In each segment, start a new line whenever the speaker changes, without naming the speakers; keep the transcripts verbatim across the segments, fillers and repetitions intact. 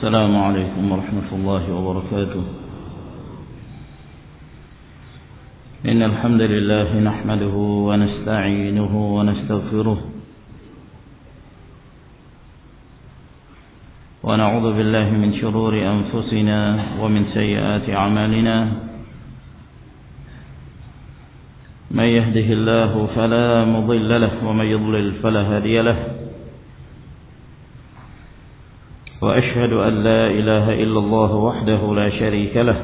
السلام عليكم ورحمة الله وبركاته. إن الحمد لله نحمده ونستعينه ونستغفره ونعوذ بالله من شرور أنفسنا ومن سيئات أعمالنا. من يهده الله فلا مضل له ومن يضلل فلا هادي له. وأشهد أن لا إله إلا الله وحده لا شريك له.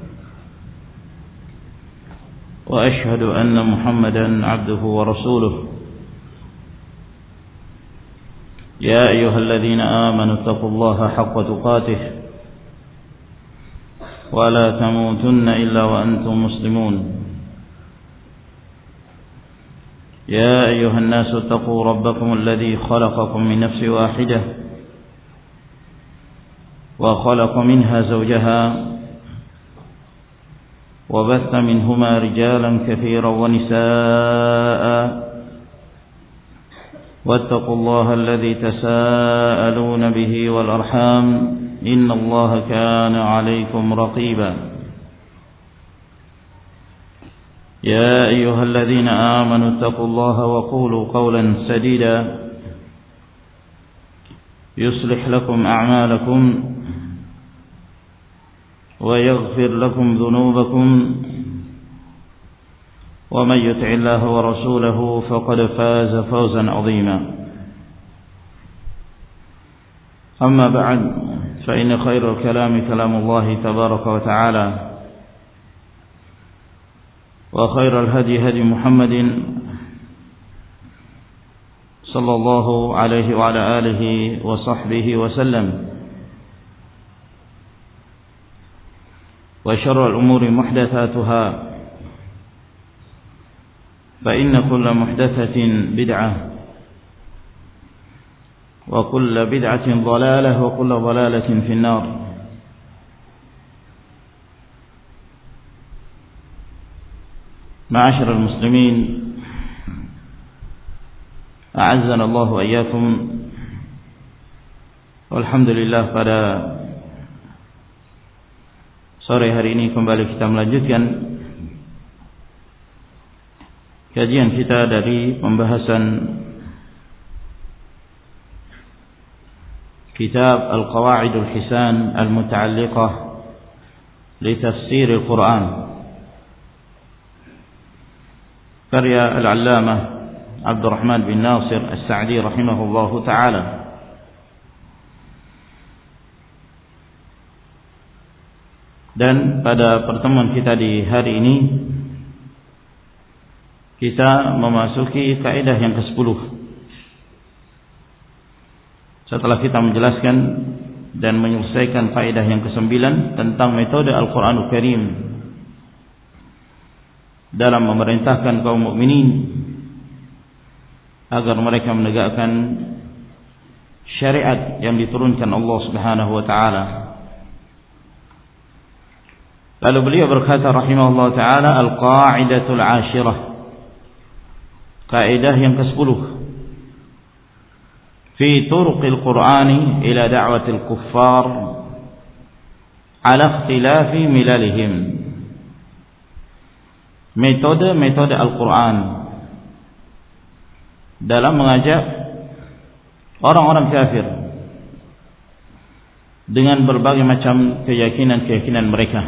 وأشهد أن محمدا عبده ورسوله. يا أيها الذين آمنوا اتقوا الله حق تقاته ولا تموتن إلا وأنتم مسلمون. يا أيها الناس اتقوا ربكم الذي خلقكم من نفس واحدة وخلق منها زوجها وبث منهما رجالا كثيرا ونساء واتقوا الله الذي تساءلون به والأرحام إن الله كان عليكم رقيبا. يا أيها الذين آمنوا اتقوا الله وقولوا قولا سديدا يصلح لكم أعمالكم ويغفر لكم ذنوبكم ومن يطع الله ورسوله فقد فاز فوزا عظيما. أما بعد فإن خير الكلام كلام الله تبارك وتعالى وخير الهدي هدي محمد صلى الله عليه وعلى آله وصحبه وسلم. وشر الأمور محدثاتها فإن كل محدثة بدعة وكل بدعة ضلالة وكل ضلالة في النار. معاشر المسلمين أعزنا الله وإياكم. Alhamdulillah, pada sore hari ini kembali kita melanjutkan kajian kita dari pembahasan kitab Al-Qawa'idul Hisan Al-Muta'alliqah li Tafsir Al-Quran karya Al-Allamah Abdurrahman bin Nasir As-Sa'di rahimahullahu ta'ala. Dan pada pertemuan kita di hari ini kita memasuki kaidah yang kesepuluh. Setelah kita menjelaskan dan menyelesaikan kaidah yang kesembilan tentang metode Al-Quranul Karim dalam memerintahkan kaum mukminin agar mereka menegakkan syariat yang diturunkan Allah Subhanahu wa taala. Lalu beliau berkata rahimahullah ta'ala, Al-Qa'idatul Ashirah, kaidah yang kesepuluh, fi turuqil Qur'ani ila da'watil kuffar ala ikhtilafi milalihim. Metode-metode Al-Quran dalam mengajak orang-orang kafir dengan berbagai macam keyakinan-keyakinan mereka.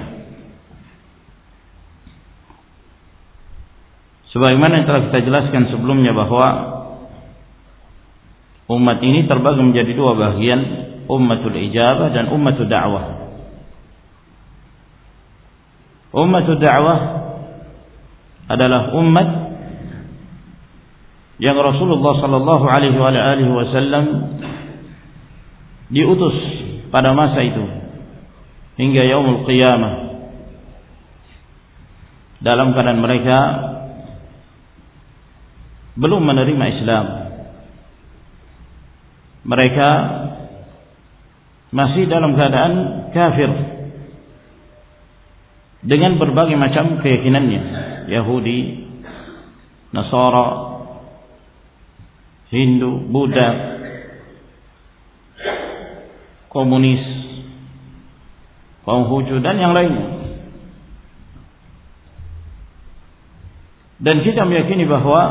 Sebagaimana yang telah kita jelaskan sebelumnya bahwa umat ini terbagi menjadi dua bagian, ummatul ijabah dan ummatul da'wah. Ummatul da'wah adalah umat yang Rasulullah sallallahu alaihi wa alihi wasallam diutus pada masa itu hingga yaumul qiyamah dalam keadaan mereka belum menerima Islam. Mereka masih dalam keadaan kafir dengan berbagai macam keyakinannya, Yahudi, Nasara, Hindu, Buddha, komunis, Konghucu dan yang lainnya. Dan kita meyakini bahwa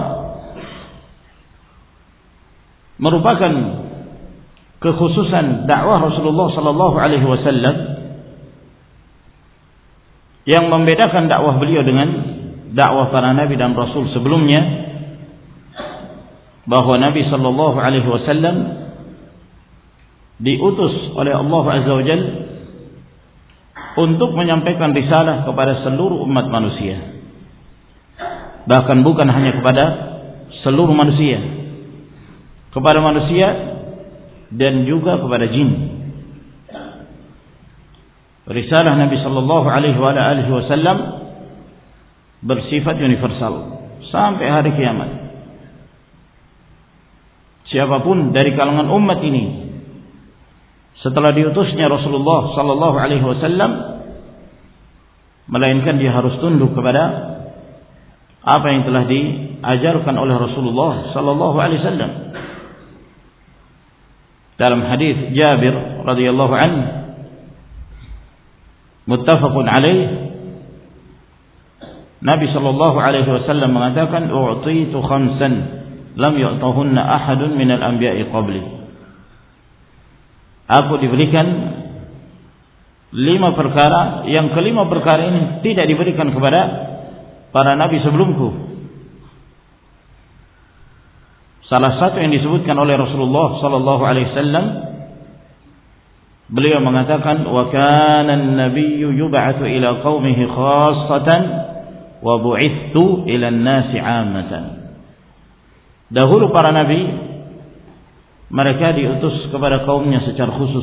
merupakan kekhususan dakwah Rasulullah sallallahu alaihi wasallam yang membedakan dakwah beliau dengan dakwah para nabi dan rasul sebelumnya, bahwa Nabi sallallahu alaihi wasallam diutus oleh Allah Azza wa Jalla untuk menyampaikan risalah kepada seluruh umat manusia. Bahkan bukan hanya kepada seluruh manusia, kepada manusia dan juga kepada jin. Risalah Nabi sallallahu alaihi wasallam bersifat universal sampai hari kiamat. Siapapun dari kalangan umat ini setelah diutusnya Rasulullah sallallahu alaihi wasallam, melainkan dia harus tunduk kepada apa yang telah diajarkan oleh Rasulullah sallallahu alaihi wasallam. Dalam hadis Jabir radhiyallahu anhu muttafaqun alaih, Nabi sallallahu alaihi wasallam mengatakan, "U'titu khamsan lam yu'tahunna ahadun minal anbiya'i qabli." Aku diberikan lima perkara yang kelima perkara ini tidak diberikan kepada para nabi sebelumku. Salah satu yang disebutkan oleh Rasulullah sallallahu alaihi wasallam, beliau mengatakan, "Wa kana an-nabiyyu yub'atsu ila qaumihi khassatan wa bu'ithtu ila an-nasi 'ammatan." Dahulu para nabi mereka diutus kepada kaumnya secara khusus.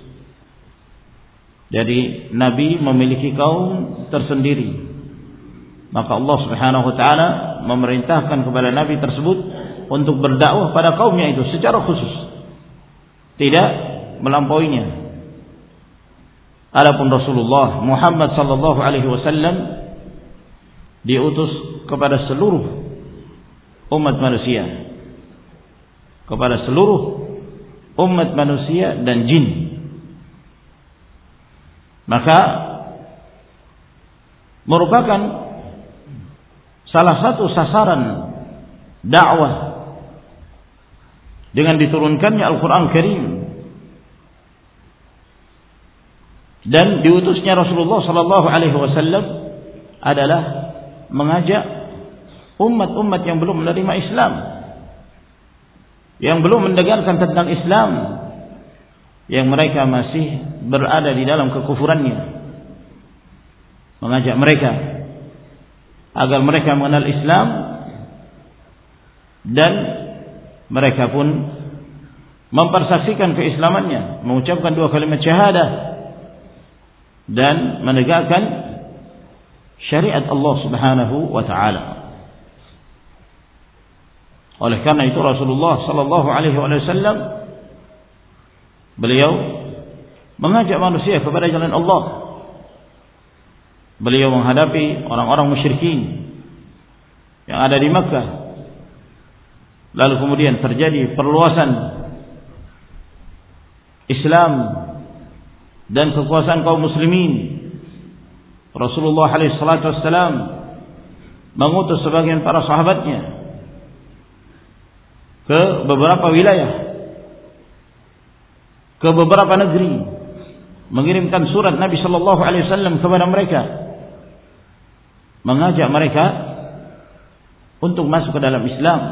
Jadi nabi memiliki kaum tersendiri. Maka Allah Subhanahu wa taala memerintahkan kepada nabi tersebut untuk berdakwah pada kaumnya itu secara khusus, tidak melampauinya. Adapun Rasulullah Muhammad sallallahu alaihi wasallam diutus kepada seluruh umat manusia, kepada seluruh umat manusia dan jin. Maka merupakan salah satu sasaran dakwah dengan diturunkannya Al-Quran Karim dan diutusnya Rasulullah sallallahu alaihi wasallam adalah mengajak umat-umat yang belum menerima Islam, yang belum mendengarkan tentang Islam, yang mereka masih berada di dalam kekufurannya, mengajak mereka agar mereka mengenal Islam dan mereka pun mempersaksikan keislamannya, mengucapkan dua kalimat syahadah dan menegakkan syariat Allah Subhanahu wa taala. Oleh karena itu Rasulullah sallallahu alaihi wasallam beliau mengajak manusia kepada jalan Allah. Beliau menghadapi orang-orang musyrikin yang ada di Makkah. Lalu kemudian terjadi perluasan Islam dan kekuasaan kaum muslimin. Rasulullah alaihi salatu wassalam mengutus sebagian para sahabatnya ke beberapa wilayah, ke beberapa negeri, mengirimkan surat Nabi sallallahu alaihi wasallam kepada mereka, mengajak mereka untuk masuk ke dalam Islam.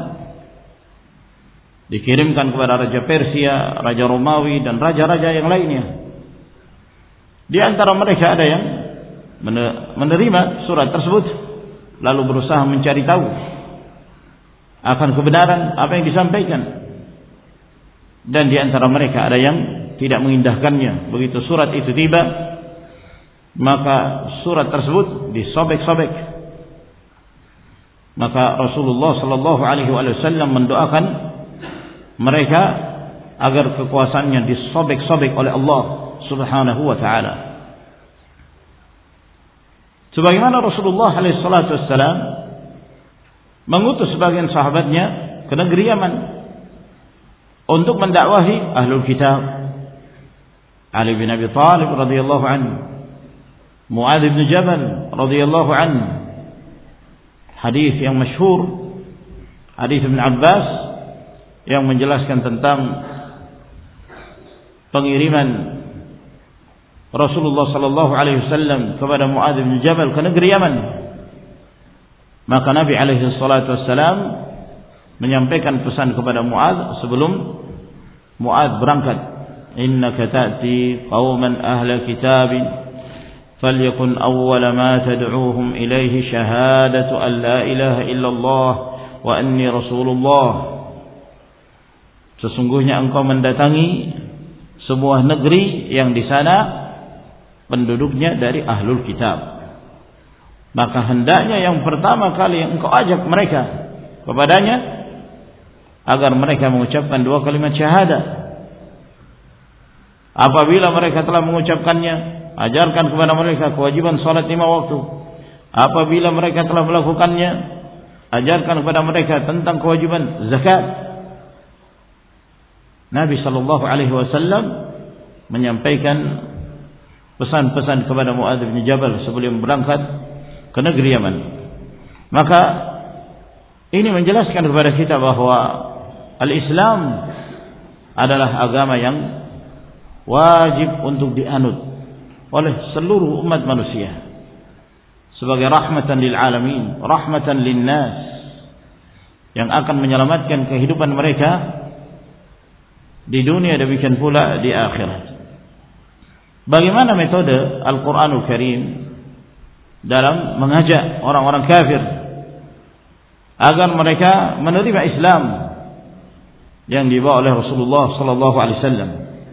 Dikirimkan kepada Raja Persia, Raja Romawi dan raja-raja yang lainnya. Di antara mereka ada yang menerima surat tersebut lalu berusaha mencari tahu akan kebenaran apa yang disampaikan, dan di antara mereka ada yang tidak mengindahkannya. Begitu surat itu tiba, maka surat tersebut disobek-sobek. Maka Rasulullah sallallahu alaihi wasallam mendoakan mereka agar kekuasaannya disobek-sobek oleh Allah Subhanahu wa taala. Sebagaimana Rasulullah alaihi salatu wassalam mengutus sebagian sahabatnya ke negeri Yaman untuk mendakwahi ahlul kitab. Ali bin Abi Thalib radhiyallahu anhu Muadz bin Jabal radhiyallahu anhu, hadis yang masyhur, hadis Ibn Abbas yang menjelaskan tentang pengiriman Rasulullah sallallahu alaihi wasallam kepada Muadz bin Jabal ke negeri Yaman. Maka Nabi alaihi salatu wasallam menyampaikan pesan kepada Muadz sebelum Muadz berangkat, innaka ta'ti qauman ahla kitabin falyakun awwala ma tad'uuhum ilaihi syahadatu an la ilaha illallah wa anni rasulullah. Sesungguhnya engkau mendatangi sebuah negeri yang di sana penduduknya dari ahlul kitab, maka hendaknya yang pertama kali yang engkau ajak mereka kepadanya agar mereka mengucapkan dua kalimat syahadat. Apabila mereka telah mengucapkannya, ajarkan kepada mereka kewajiban salat lima waktu. Apabila mereka telah melakukannya, ajarkan kepada mereka tentang kewajiban zakat. Nabi sallallahu alaihi wasallam menyampaikan pesan-pesan kepada Muadz bin Jabal sebelum berangkat ke negeri Yaman. Maka ini menjelaskan kepada kita bahwa al-Islam adalah agama yang wajib untuk dianut oleh seluruh umat manusia sebagai rahmatan lil alamin, rahmatan lin nas, yang akan menyelamatkan kehidupan mereka di dunia, demikian pula di akhirat. Bagaimana metode Al-Quranul Karim dalam mengajak orang-orang kafir agar mereka menerima Islam yang dibawa oleh Rasulullah sallallahu alaihi wasallam?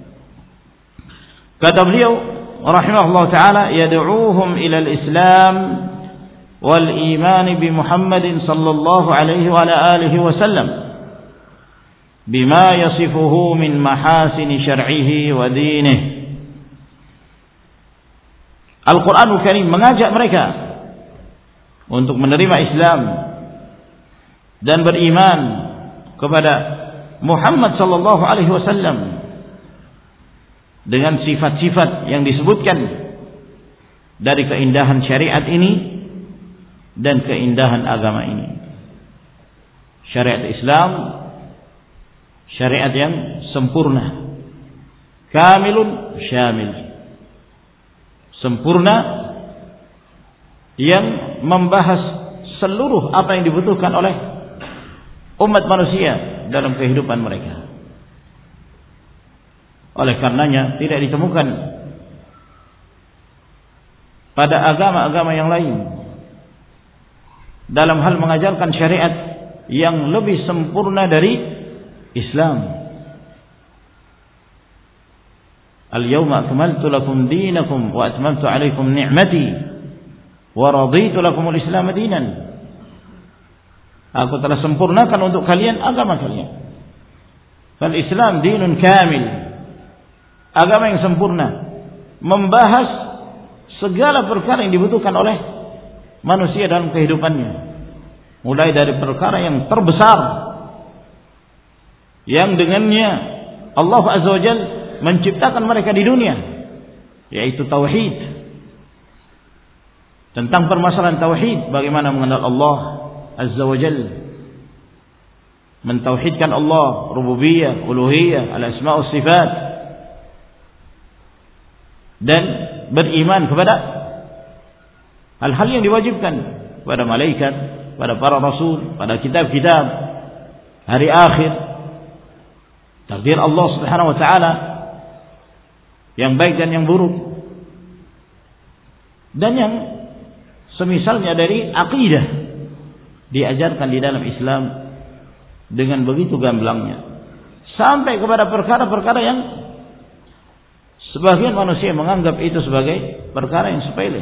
Kata beliau rahimahullah taala, yad'uuhum ila al-Islam wal iman bi Muhammadin sallallahu alaihi wa ala alihi wasallam bima yasifuhu min mahasin syar'ihi wa dinihi. Al-Quranul Karim mengajak mereka untuk menerima Islam dan beriman kepada Muhammad sallallahu alaihi wasallam dengan sifat-sifat yang disebutkan dari keindahan syariat ini dan keindahan agama ini. Syariat Islam syariat yang sempurna, kamilun syamil, sempurna yang membahas seluruh apa yang dibutuhkan oleh umat manusia dalam kehidupan mereka. Oleh karenanya tidak ditemukan pada agama-agama yang lain dalam hal mengajarkan syariat yang lebih sempurna dari Islam. Al-yawma akmaltu lakum dinakum wa atmamtu alaikum ni'mati wa raditu lakumul Islam dinan. Aku telah sempurnakan untuk kalian agama kalian. Fal Islam dinun kamil, agama yang sempurna, membahas segala perkara yang dibutuhkan oleh manusia dalam kehidupannya, mulai dari perkara yang terbesar yang dengannya Allah Azza wa Jalla menciptakan mereka di dunia, yaitu tauhid. Tentang permasalahan tauhid, bagaimana mengenal Allah Azza wa Jalla, mentauhidkan Allah, rububiyah, uluhiyah, al-asma' wa sifat, dan beriman kepada hal-hal yang diwajibkan pada malaikat, pada para rasul, pada kitab-kitab, hari akhir, takdir Allah Subhanahu wa taala yang baik dan yang buruk, dan yang semisalnya dari akidah diajarkan di dalam Islam dengan begitu gamblangnya, sampai kepada perkara-perkara yang sebagian manusia menganggap itu sebagai perkara yang sepele,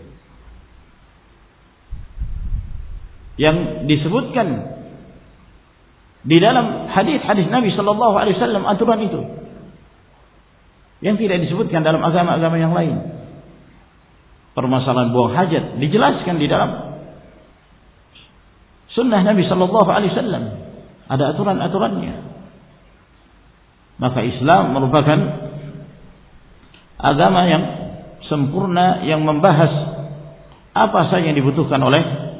yang disebutkan di dalam hadis-hadis Nabi sallallahu alaihi wasallam, aturan itu yang tidak disebutkan dalam agama-agama yang lain. Permasalahan buang hajat dijelaskan di dalam sunnah Nabi sallallahu alaihi wasallam, ada aturan-aturannya. Maka Islam merupakan agama yang sempurna yang membahas apa saja yang dibutuhkan oleh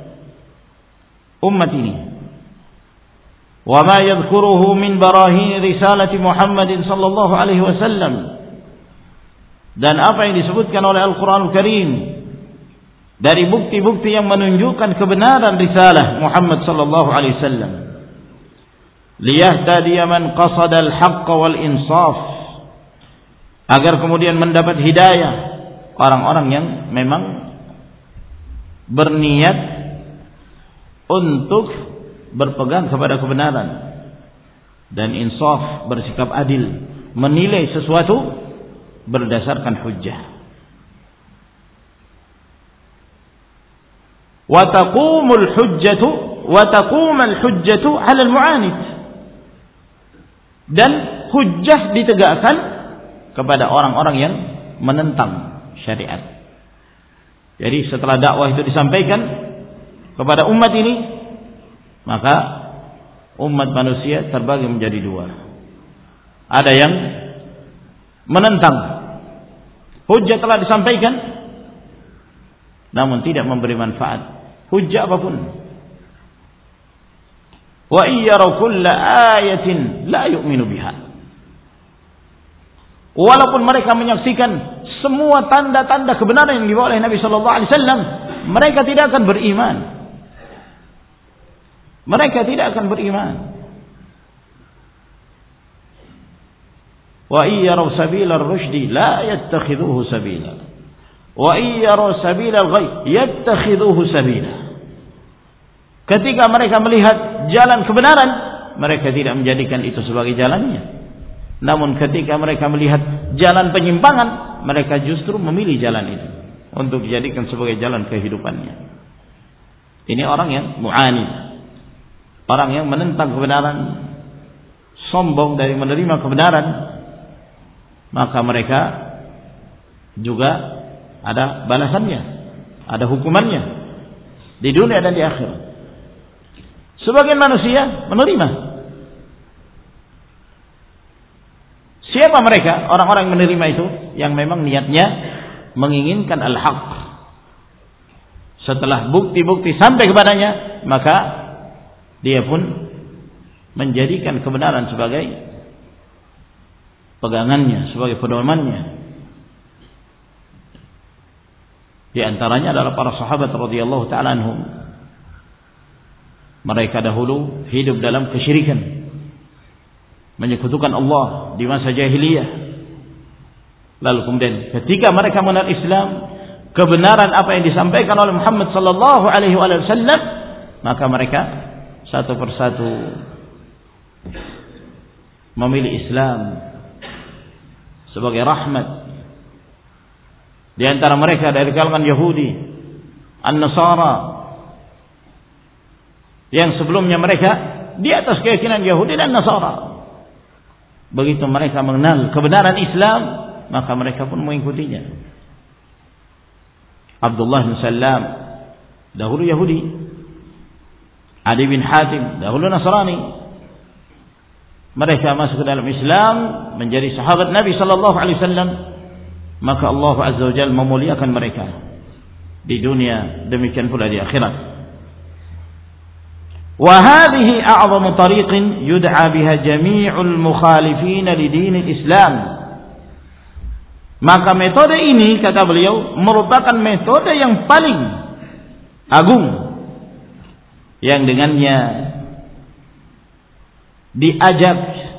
umat ini. Wa ma yadhkuruhu min barahin risalati Muhammadin sallallahu alaihi wasallam, dan apa yang disebutkan oleh Al-Qur'anul Karim dari bukti-bukti yang menunjukkan kebenaran risalah Muhammad sallallahu alaihi wasallam. Liyahtadiya man qasada al-haqq wal insaf, agar kemudian mendapat hidayah orang-orang yang memang berniat untuk berpegang kepada kebenaran dan insaf, bersikap adil, menilai sesuatu berdasarkan hujjah. Wa taqumul hujjatu wa taqumul hujjatu 'ala al-mu'anid, dan hujjah ditegakkan kepada orang-orang yang menentang syariat. Jadi setelah dakwah itu disampaikan kepada umat ini, maka umat manusia terbagi menjadi dua. Ada yang menentang, hujjah telah disampaikan namun tidak memberi manfaat, hujjah apapun. Wa iyyara kulla ayatin la yu'minu biha, walaupun mereka menyaksikan semua tanda-tanda kebenaran yang dibawa oleh Nabi sallallahu alaihi wasallam, mereka tidak akan beriman. Mereka tidak akan beriman. Wa iyyara sabila ar-rusydi la yattakhidhuhu sabila, wa iyyara sabila al-ghayy yattakhidhuhu sabila. Ketika mereka melihat jalan kebenaran, mereka tidak menjadikan itu sebagai jalannya. Namun ketika mereka melihat jalan penyimpangan, mereka justru memilih jalan itu untuk dijadikan sebagai jalan kehidupannya. Ini orang yang mu'anid, orang yang menentang kebenaran, sombong dari menerima kebenaran, maka mereka juga ada balasannya, ada hukumannya di dunia dan di akhirat. Sebagian manusia menerima. Siapa mereka? Orang-orang yang menerima itu yang memang niatnya menginginkan al-haq. Setelah bukti-bukti sampai kepadanya, maka dia pun menjadikan kebenaran sebagai pegangannya, sebagai pedomannya. Di antaranya adalah para sahabat radhiyallahu ta'ala anhum. Mereka dahulu hidup dalam kesyirikan, menyekutukan Allah di masa jahiliyah. Lalu kemudian ketika mereka mengenal Islam, kebenaran apa yang disampaikan oleh Muhammad sallallahu alaihi wasallam, maka mereka satu persatu memilih Islam sebagai rahmat. Di antara mereka dari kalangan Yahudi, An-Nasara, yang sebelumnya mereka di atas keyakinan Yahudi dan Nasara. Begitu mereka mengenal kebenaran Islam, maka mereka pun mengikutinya. Abdullah bin Salam dahulu Yahudi, Adi bin Hatim dahulu Nasrani. Mereka masuk ke dalam Islam, menjadi sahabat Nabi sallallahu alaihi wasallam, maka Allah azza wa jalla memuliakan mereka di dunia, demikian pula di akhirat. وهذه أعظم طريق يدعى بها جميع المخالفين لدين الإسلام. Maka metode ini, kata beliau, merupakan metode yang paling agung, yang dengannya diajak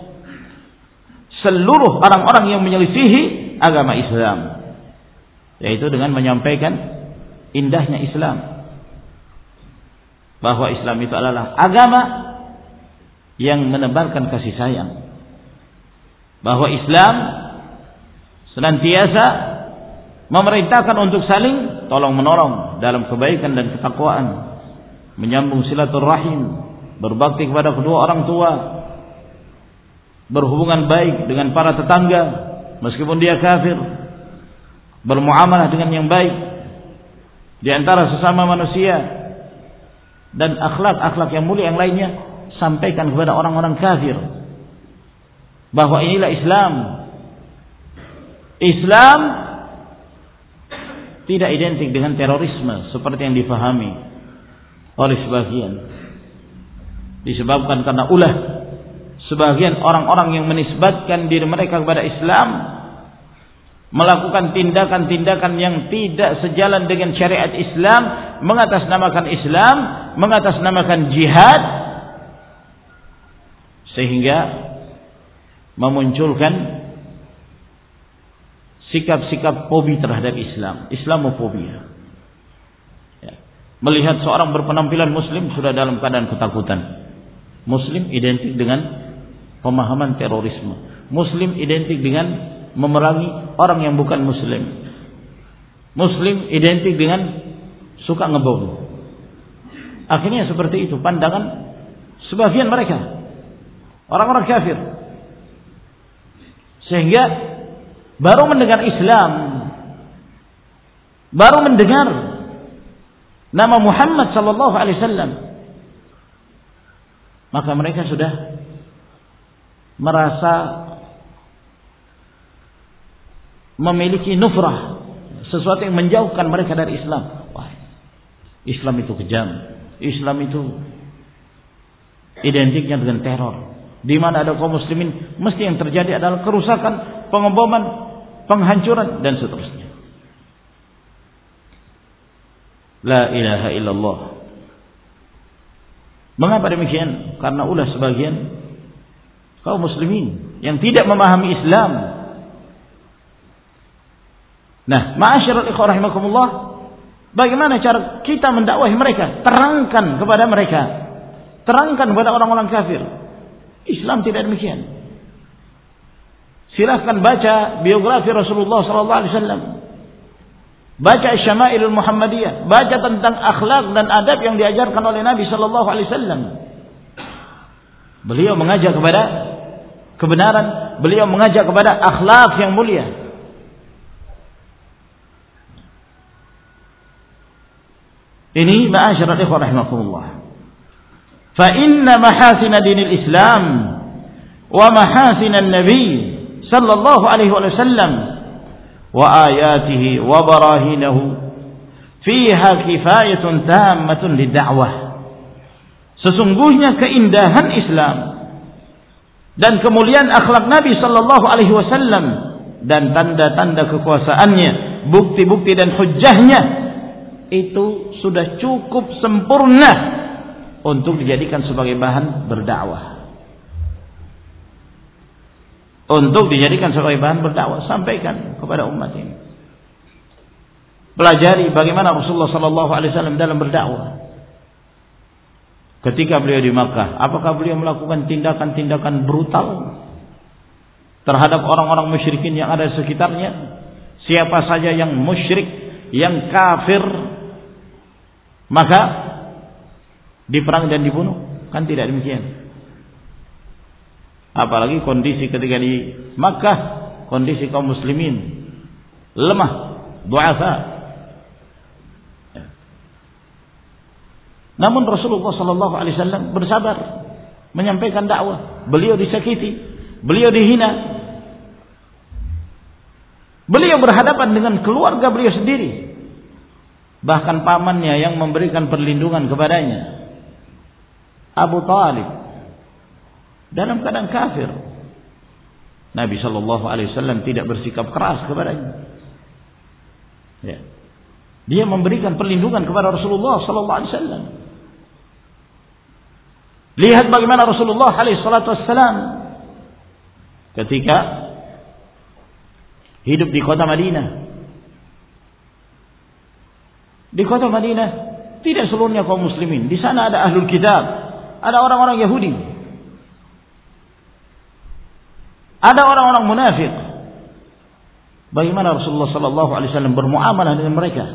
seluruh orang-orang yang menyelisihi agama Islam, yaitu dengan menyampaikan indahnya Islam, bahwa Islam itu adalah agama yang menebarkan kasih sayang, bahwa Islam senantiasa memerintahkan untuk saling tolong menolong dalam kebaikan dan ketakwaan, menyambung silaturahim, berbakti kepada kedua orang tua, berhubungan baik dengan para tetangga meskipun dia kafir, bermuamalah dengan yang baik di antara sesama manusia, dan akhlak-akhlak yang mulia yang lainnya sampaikan kepada orang-orang kafir bahwa inilah Islam. Islam tidak identik dengan terorisme seperti yang difahami oleh sebagian. Disebabkan karena ulah sebagian orang-orang yang menisbatkan diri mereka kepada Islam melakukan tindakan-tindakan yang tidak sejalan dengan syariat Islam, mengatasnamakan Islam, mengatasnamakan jihad, sehingga memunculkan sikap-sikap fobi terhadap Islam, Islamofobia. Ya. Melihat seorang berpenampilan Muslim sudah dalam keadaan ketakutan. Muslim identik dengan pemahaman terorisme. Muslim identik dengan memerangi orang yang bukan Muslim. Muslim identik dengan suka ngebom. Akhirnya seperti itu pandangan sebagian mereka, orang-orang kafir. Sehingga baru mendengar Islam, baru mendengar nama Muhammad sallallahu alaihi wasallam, maka mereka sudah merasa memiliki nufrah, sesuatu yang menjauhkan mereka dari Islam. Wah, Islam itu kejam, Islam itu identiknya dengan teror. Di mana ada kaum muslimin, mesti yang terjadi adalah kerusakan, pengeboman, penghancuran dan seterusnya. La ilaha illallah. Mengapa demikian? Karena ulah sebagian kaum muslimin yang tidak memahami Islam. Nah, ma'asyiral ikhwah rahimakumullah, bagaimana cara kita mendakwahi mereka? Terangkan kepada mereka, terangkan kepada orang-orang kafir, Islam tidak demikian. Silahkan baca biografi Rasulullah sallallahu alaihi wasallam, baca Syama'ilul Muhammadiyah, baca tentang akhlak dan adab yang diajarkan oleh Nabi sallallahu alaihi wasallam. Beliau mengajak kepada kebenaran, beliau mengajak kepada akhlak yang mulia. Ini ma'asyiral ikhwah rahimakumullah. Fa inna mahasin dinil Islam wa mahasin an-nabi sallallahu alaihi wasallam wa ayatihi wa barahinahu fiha kifayatun tammatun lid-da'wah. Sesungguhnya keindahan Islam dan kemuliaan akhlak Nabi sallallahu alaihi wasallam dan tanda-tanda kekuasaannya, bukti-bukti dan hujjahnya itu sudah cukup sempurna untuk dijadikan sebagai bahan berdakwah. Untuk dijadikan sebagai bahan berdakwah, sampaikan kepada umat ini. Pelajari bagaimana Rasulullah sallallahu alaihi wasallam dalam berdakwah. Ketika beliau di Makkah, apakah beliau melakukan tindakan-tindakan brutal terhadap orang-orang musyrikin yang ada di sekitarnya? Siapa saja yang musyrik, yang kafir, maka diperang dan dibunuh? Kan tidak demikian. Apalagi kondisi ketika di Makkah, kondisi kaum muslimin lemah, du'afa. Namun Rasulullah sallallahu alaihi wasallam bersabar menyampaikan dakwah. Beliau disakiti, beliau dihina, beliau berhadapan dengan keluarga beliau sendiri, bahkan pamannya yang memberikan perlindungan kepadanya, Abu Talib, dalam keadaan kafir. Nabi sallallahu alaihi wasallam tidak bersikap keras kepadanya. Ya. Dia memberikan perlindungan kepada Rasulullah sallallahu alaihi wasallam. Lihat bagaimana Rasulullah alaihi salatu wassalam ketika hidup di kota Madinah. Di kota Madinah tidak seluruhnya kaum muslimin. Di sana ada ahlul kitab, ada orang-orang Yahudi, ada orang-orang munafik. Bagaimana Rasulullah sallallahu alaihi wasallam bermuamalah dengan mereka?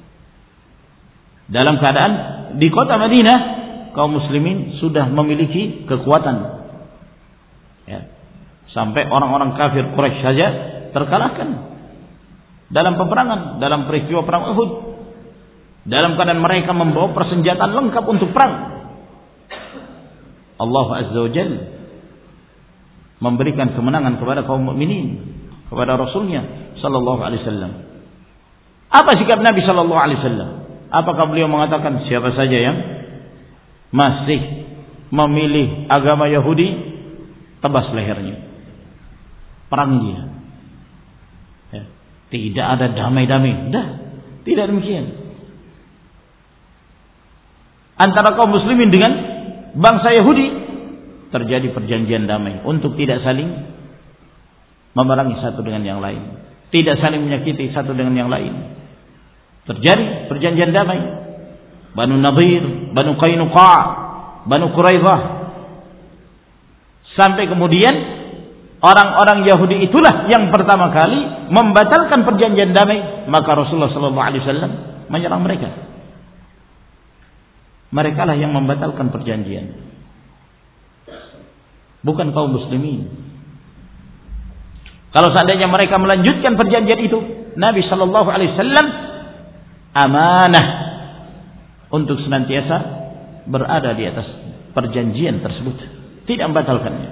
Dalam keadaan di kota Madinah kaum muslimin sudah memiliki kekuatan, ya, sampai orang-orang kafir Quraisy saja terkalahkan dalam peperangan, dalam peristiwa perang Uhud, dalam keadaan mereka membawa persenjataan lengkap untuk perang. Allah Azza wa Jalla memberikan kemenangan kepada kaum mukminin, kepada Rasulnya sallallahu alaihi wasallam. Apa sikap Nabi sallallahu alaihi wasallam? Apakah beliau mengatakan siapa saja yang masih memilih agama Yahudi, tebas lehernya, perangi dia? Ya. Tidak ada damai-damai. Dah, tidak demikian. Antara kaum muslimin dengan bangsa Yahudi terjadi perjanjian damai untuk tidak saling memerangi satu dengan yang lain, tidak saling menyakiti satu dengan yang lain. Terjadi perjanjian damai. Banu Nadir, Banu Qainuqa', Banu Quraidah. Sampai kemudian orang-orang Yahudi itulah yang pertama kali membatalkan perjanjian damai, maka Rasulullah sallallahu alaihi wasallam menyerang mereka. Mereka lah yang membatalkan perjanjian, bukan kaum muslimin. Kalau seandainya mereka melanjutkan perjanjian itu, Nabi sallallahu alaihi wasallam amanah untuk senantiasa berada di atas perjanjian tersebut, tidak membatalkannya.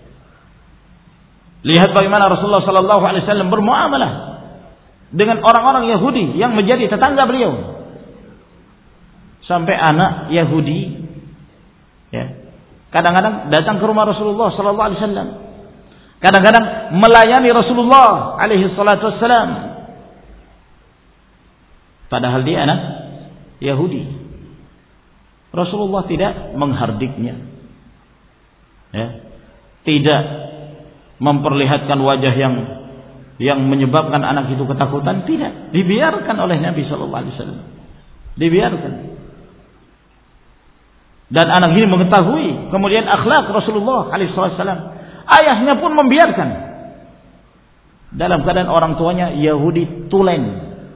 Lihat bagaimana Rasulullah sallallahu alaihi wasallam bermuamalah dengan orang-orang Yahudi yang menjadi tetangga beliau. Sampai anak Yahudi ya, kadang-kadang datang ke rumah Rasulullah sallallahu alaihi wasallam. Kadang-kadang melayani Rasulullah alaihi salatu wassalam. Padahal dia anak Yahudi. Rasulullah tidak menghardiknya. Ya. Tidak memperlihatkan wajah yang yang menyebabkan anak itu ketakutan, tidak. Dibiarkan oleh Nabi sallallahu alaihi wasallam. Dibiarkan. Dan anak ini mengetahui kemudian akhlak Rasulullah alaihi wasallam. Ayahnya pun membiarkan. Dalam keadaan orang tuanya Yahudi tulen,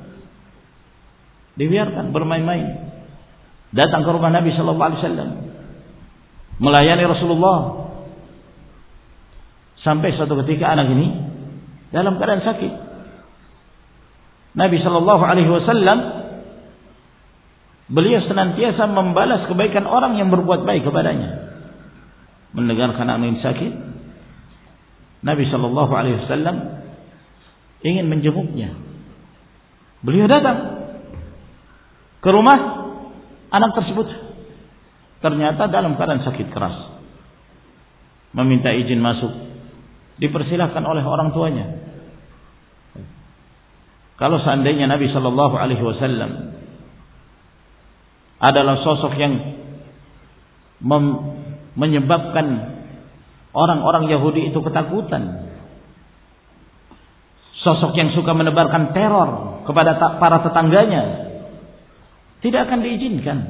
dibiarkan bermain-main. Datang ke rumah Nabi sallallahu alaihi wasallam, melayani Rasulullah. Sampai suatu ketika anak ini dalam keadaan sakit. Nabi sallallahu alaihi wasallam beliau senantiasa membalas kebaikan orang yang berbuat baik kepadanya. Mendengarkan anak ini sakit, Nabi sallallahu alaihi wasallam ingin menjenguknya. Beliau datang ke rumah anak tersebut. Ternyata dalam keadaan sakit keras. Meminta izin masuk. Dipersilahkan oleh orang tuanya. Kalau seandainya Nabi sallallahu alaihi wasallam adalah sosok yang mem- menyebabkan orang-orang Yahudi itu ketakutan, sosok yang suka menebarkan teror kepada para tetangganya, tidak akan diizinkan.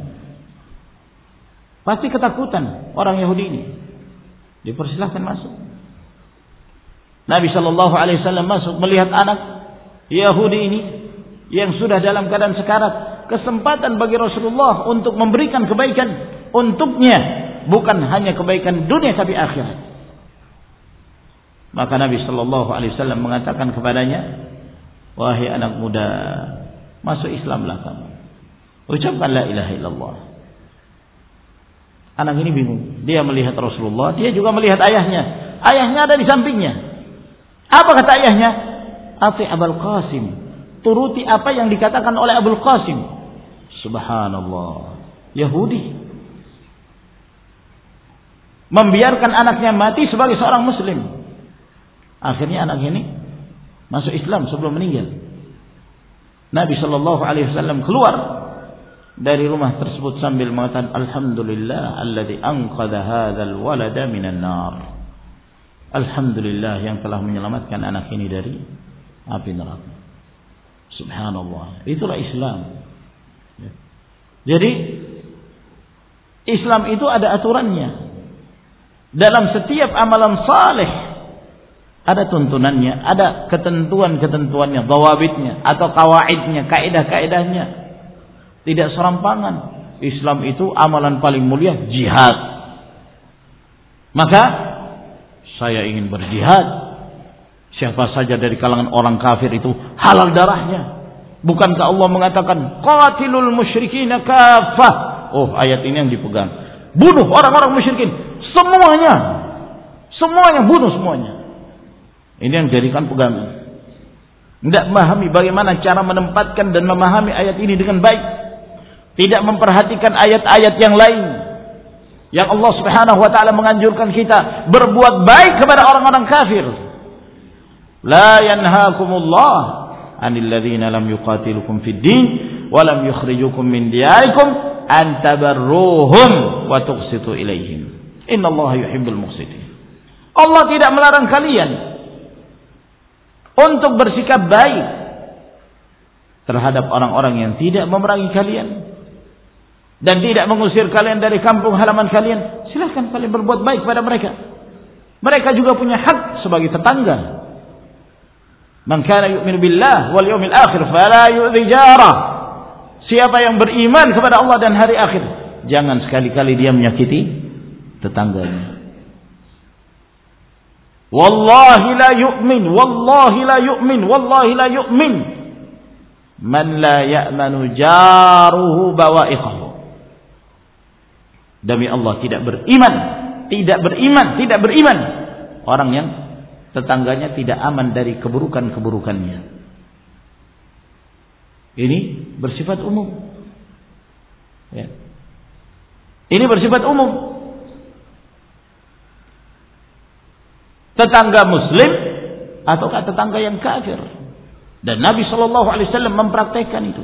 Pasti ketakutan orang Yahudi ini. Dipersilahkan masuk. Nabi sallallahu alaihi wasallam masuk, melihat anak Yahudi ini yang sudah dalam keadaan sekarat. Kesempatan bagi Rasulullah untuk memberikan kebaikan untuknya, bukan hanya kebaikan dunia tapi akhirat. Maka Nabi sallallahu alaihi wasallam mengatakan kepadanya, wahai anak muda, masuk Islamlah kamu. Ucapkan la ilaha illallah. Anak ini bingung. Dia melihat Rasulullah, dia juga melihat ayahnya. Ayahnya ada di sampingnya. Apa kata ayahnya? Ati Abul Qasim. Turuti apa yang dikatakan oleh Abul Qasim. Subhanallah. Yahudi membiarkan anaknya mati sebagai seorang muslim. Akhirnya anak ini masuk Islam sebelum meninggal. Nabi sallallahu alaihi wasallam keluar dari rumah tersebut sambil mengatakan alhamdulillah alladzi anqadha hadzal walada minan nar. Alhamdulillah yang telah menyelamatkan anak ini dari api neraka. Subhanallah. Itulah Islam. Jadi Islam itu ada aturannya. Dalam setiap amalan saleh ada tuntunannya, ada ketentuan-ketentuannya, dhawabitnya atau kawaidnya, kaidah-kaidahnya. Tidak serampangan. Islam itu amalan paling mulia jihad. Maka saya ingin berjihad. Siapa saja dari kalangan orang kafir itu halal darahnya. Bukankah Allah mengatakan qatilul musyrikin kaffah? Oh, ayat ini yang dipegang. Bunuh orang-orang musyrikin semuanya. Semuanya bunuh semuanya. Ini yang dijadikan pegangan. Tidak memahami bagaimana cara menempatkan dan memahami ayat ini dengan baik. Tidak memperhatikan ayat-ayat yang lain. Yang Allah Subhanahu wa taala menganjurkan kita berbuat baik kepada orang-orang kafir. La yanhaakumullah 'anil ladzina lam yuqatilukum fid din wa lam yukhrijukum min diyarikum an tabarruhum wa tuqsitu ilaihim. Innallaha yuhibbul muqsitin. Allah tidak melarang kalian untuk bersikap baik terhadap orang-orang yang tidak memerangi kalian dan tidak mengusir kalian dari kampung halaman kalian. Silakan kalian berbuat baik pada mereka. Mereka juga punya hak sebagai tetangga. Man kana yu'minu billah wal yawmil akhir fala yu'dhi jarah. Siapa yang beriman kepada Allah dan hari akhir, jangan sekali-kali dia menyakiti tetangganya. Wallahi la yu'min, wallahi la yu'min, wallahi la yu'min man la ya'manu jaruhu bawa'iqahu. Demi Allah tidak beriman, tidak beriman, tidak beriman orang yang tetangganya tidak aman dari keburukan-keburukannya. Ini bersifat umum. Ya. Ini bersifat umum. Tetangga muslim ataukah tetangga yang kafir. Dan Nabi shallallahu alaihi wasallam mempraktekkan itu.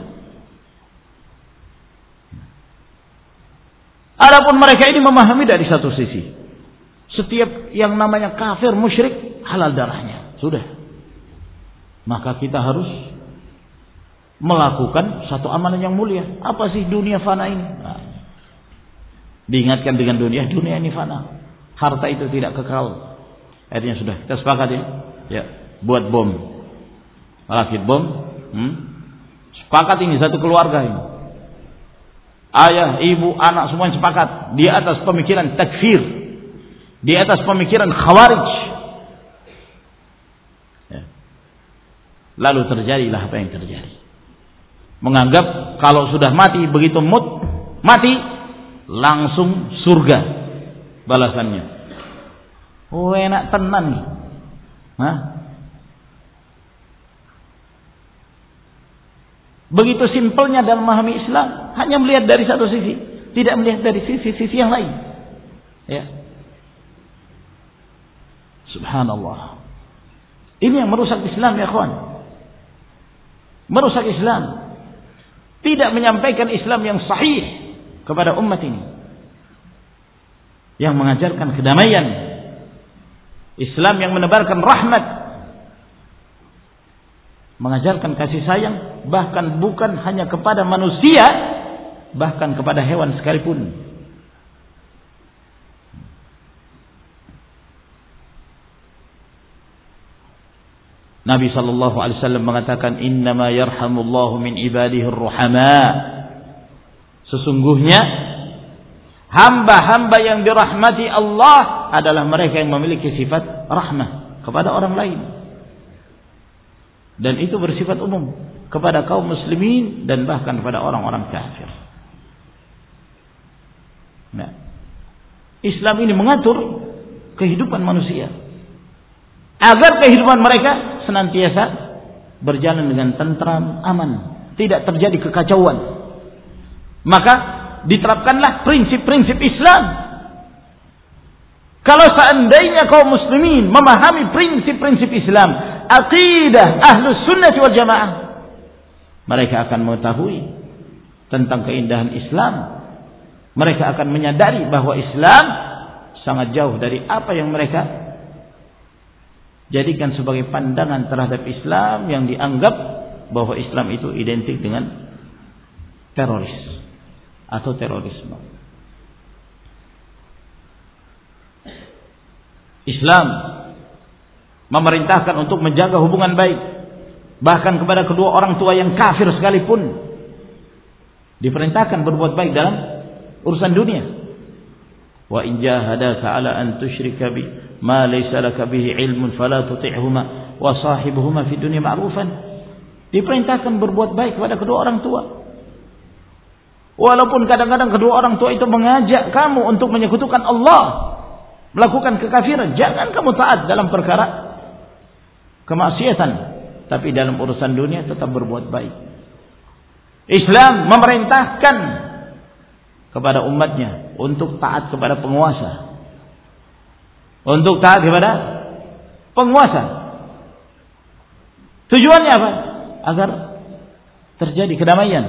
Adapun mereka ini memahami dari satu sisi, setiap yang namanya kafir, musyrik, halal darahnya. Sudah. Maka kita harus melakukan satu amalan yang mulia. Apa sih dunia fana ini? Nah, diingatkan dengan dunia, dunia ini fana. Harta itu tidak kekal. Akhirnya sudah, kita sepakat ya. Ya, buat bom. Rakit bom. Hmm? Sepakat ini satu keluarga ini. Ayah, ibu, anak semuanya sepakat di atas pemikiran takfir, di atas pemikiran khawarij. Ya. Lalu terjadilah apa yang terjadi. Menganggap kalau sudah mati begitu mut, mati langsung surga balasannya. Oh, enak tenan nih. Hah? Begitu simpelnya dalam memahami Islam, hanya melihat dari satu sisi, tidak melihat dari sisi-sisi yang lain. Ya. Subhanallah. Ini yang merusak Islam ya kawan. Merusak Islam. Tidak menyampaikan Islam yang sahih kepada umat ini. Yang mengajarkan kedamaian. Islam yang menebarkan rahmat. Mengajarkan kasih sayang, bahkan bukan hanya kepada manusia, bahkan kepada hewan sekalipun. Nabi sallallahu alaihi wasallam mengatakan, innama yarhamullahu min ibadihi ar-ruhama. Sesungguhnya hamba-hamba yang dirahmati Allah adalah mereka yang memiliki sifat rahmah kepada orang lain. Dan itu bersifat umum kepada kaum muslimin dan bahkan kepada orang-orang kafir. Nah, Islam ini mengatur kehidupan manusia agar kehidupan mereka senantiasa berjalan dengan tentram, aman, tidak terjadi kekacauan. Maka diterapkanlah prinsip-prinsip Islam. Kalau seandainya kaum muslimin memahami prinsip-prinsip Islam, aqidah ahlus sunnah wal jamaah, mereka akan mengetahui tentang keindahan Islam. Mereka akan menyadari bahwa Islam sangat jauh dari apa yang mereka jadikan sebagai pandangan terhadap Islam, yang dianggap bahwa Islam itu identik dengan teroris atau terorisme. Islam memerintahkan untuk menjaga hubungan baik, bahkan kepada kedua orang tua yang kafir sekalipun. Diperintahkan berbuat baik dalam urusan dunia. Wa in jahadaka ala an tusyrika bi ma laysa laka bihi ilmun fala tuti'huma wa sahibuhuma fid dunya ma'rufan. Diperintahkan berbuat baik kepada kedua orang tua. Walaupun kadang-kadang kedua orang tua itu mengajak kamu untuk menyekutukan Allah, melakukan kekafiran, jangan kamu taat dalam perkara kemaksiatan, tapi dalam urusan dunia tetap berbuat baik. Islam memerintahkan kepada umatnya untuk taat kepada penguasa, untuk taat kepada penguasa. Tujuannya apa? Agar terjadi kedamaian,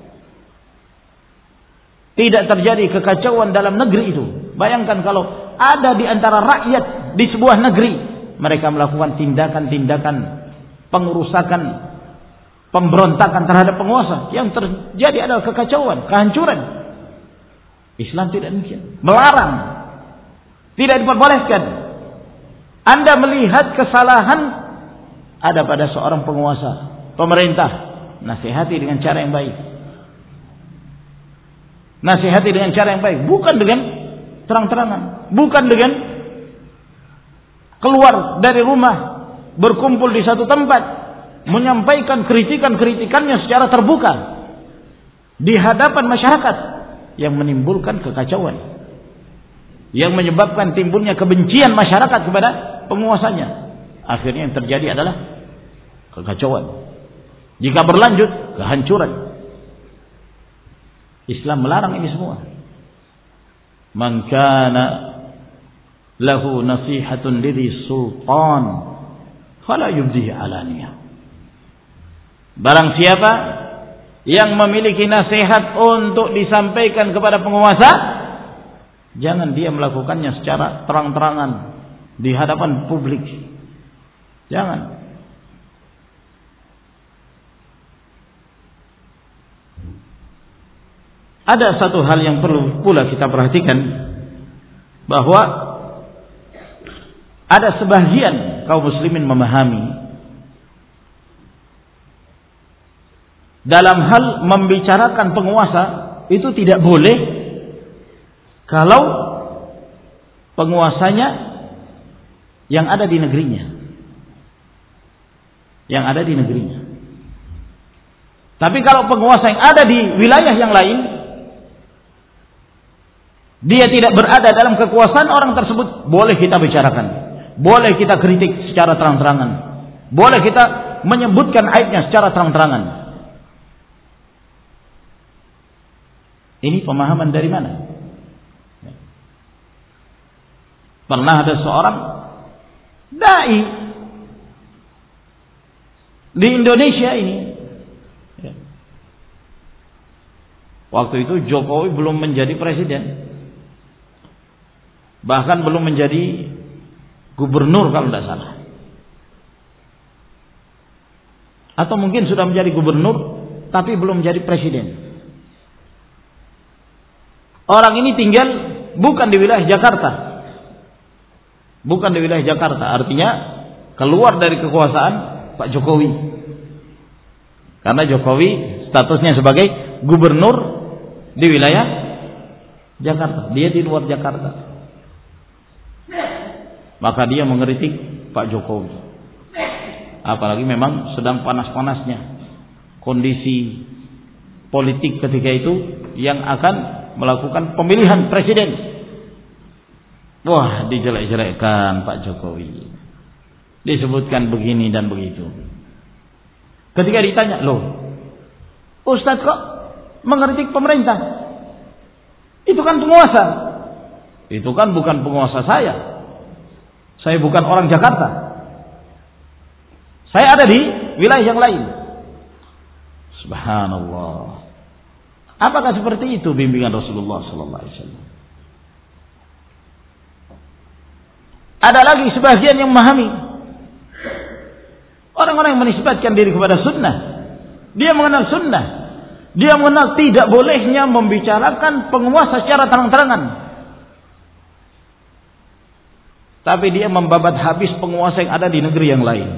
tidak terjadi kekacauan dalam negeri itu. Bayangkan kalau ada di antara rakyat di sebuah negeri mereka melakukan tindakan-tindakan pengerusakan, pemberontakan terhadap penguasa, yang terjadi adalah kekacauan, kehancuran. Islam tidak demikian, melarang, tidak diperbolehkan. Anda melihat kesalahan ada pada seorang penguasa, pemerintah, nasihati dengan cara yang baik. Nasihati dengan cara yang baik, bukan dengan terang-terangan, bukan dengan keluar dari rumah, berkumpul di satu tempat, menyampaikan kritikan-kritikannya secara terbuka di hadapan masyarakat, yang menimbulkan kekacauan, yang menyebabkan timbulnya kebencian masyarakat kepada penguasanya. Akhirnya yang terjadi adalah kekacauan. Jika berlanjut, kehancuran. Islam melarang ini semua. Man kana lahu nasihatun lidhi sultan fala yubdihi alaniyah. Barang siapa yang memiliki nasihat untuk disampaikan kepada penguasa, jangan dia melakukannya secara terang-terangan di hadapan publik. Jangan. Ada satu hal yang perlu pula kita perhatikan, bahwa ada sebagian kaum muslimin memahami dalam hal membicarakan penguasa itu tidak boleh kalau penguasanya yang ada di negerinya, yang ada di negerinya. Tapi kalau penguasa yang ada di wilayah yang lain, dia tidak berada dalam kekuasaan orang tersebut, boleh kita bicarakan, boleh kita kritik secara terang-terangan, boleh kita menyebutkan aibnya secara terang-terangan. Ini pemahaman dari mana? Pernah ada seorang dai di Indonesia ini. Waktu itu Jokowi belum menjadi presiden, bahkan belum menjadi gubernur kalau tidak salah, atau mungkin sudah menjadi gubernur tapi belum menjadi presiden. Orang ini tinggal bukan di wilayah Jakarta, bukan di wilayah Jakarta, artinya keluar dari kekuasaan Pak Jokowi, karena Jokowi statusnya sebagai gubernur di wilayah Jakarta, dia di luar Jakarta. Maka dia mengkritik Pak Jokowi, apalagi memang sedang panas-panasnya kondisi politik ketika itu yang akan melakukan pemilihan presiden. Wah, dijelek-jelekkan Pak Jokowi, disebutkan begini dan begitu. Ketika ditanya, loh Ustadz kok mengkritik pemerintah? Itu kan penguasa. Itu kan bukan penguasa saya. Saya bukan orang Jakarta. Saya ada di wilayah yang lain. Subhanallah. Apakah seperti itu bimbingan Rasulullah sallallahu alaihi wasallam? Ada lagi sebagian yang memahami, orang-orang yang menisbatkan diri kepada sunnah, dia mengenal sunnah, dia mengenal tidak bolehnya membicarakan penguasa secara terang-terangan, tapi dia membabat habis penguasa yang ada di negeri yang lain.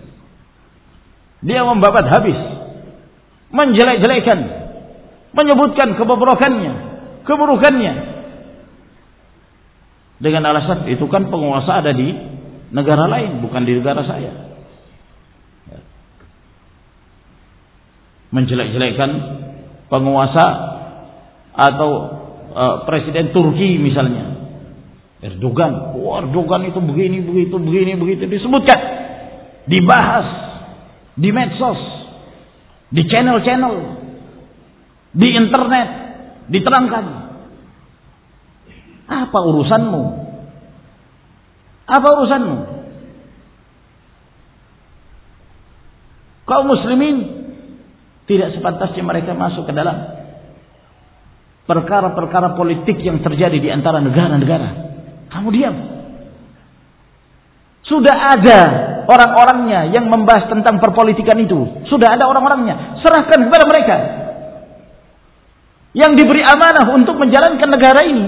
Dia membabat habis, menjelek-jelekan, menyebutkan kebobrokannya, keburukannya, dengan alasan itu kan penguasa ada di negara lain, bukan di negara saya. Menjelek-jelekkan penguasa atau uh, presiden Turki misalnya, Erdogan. Oh, Erdogan itu begini, begitu, begini, begitu, disebutkan, dibahas di medsos, di channel-channel, di internet, diterangkan. Apa urusanmu? Apa urusanmu? Kaum muslimin tidak sepantasnya mereka masuk ke dalam perkara-perkara politik yang terjadi di antara negara-negara. Kamu diam. Sudah ada orang-orangnya yang membahas tentang perpolitikan itu. Sudah ada orang-orangnya. Serahkan kepada mereka yang diberi amanah untuk menjalankan negara ini.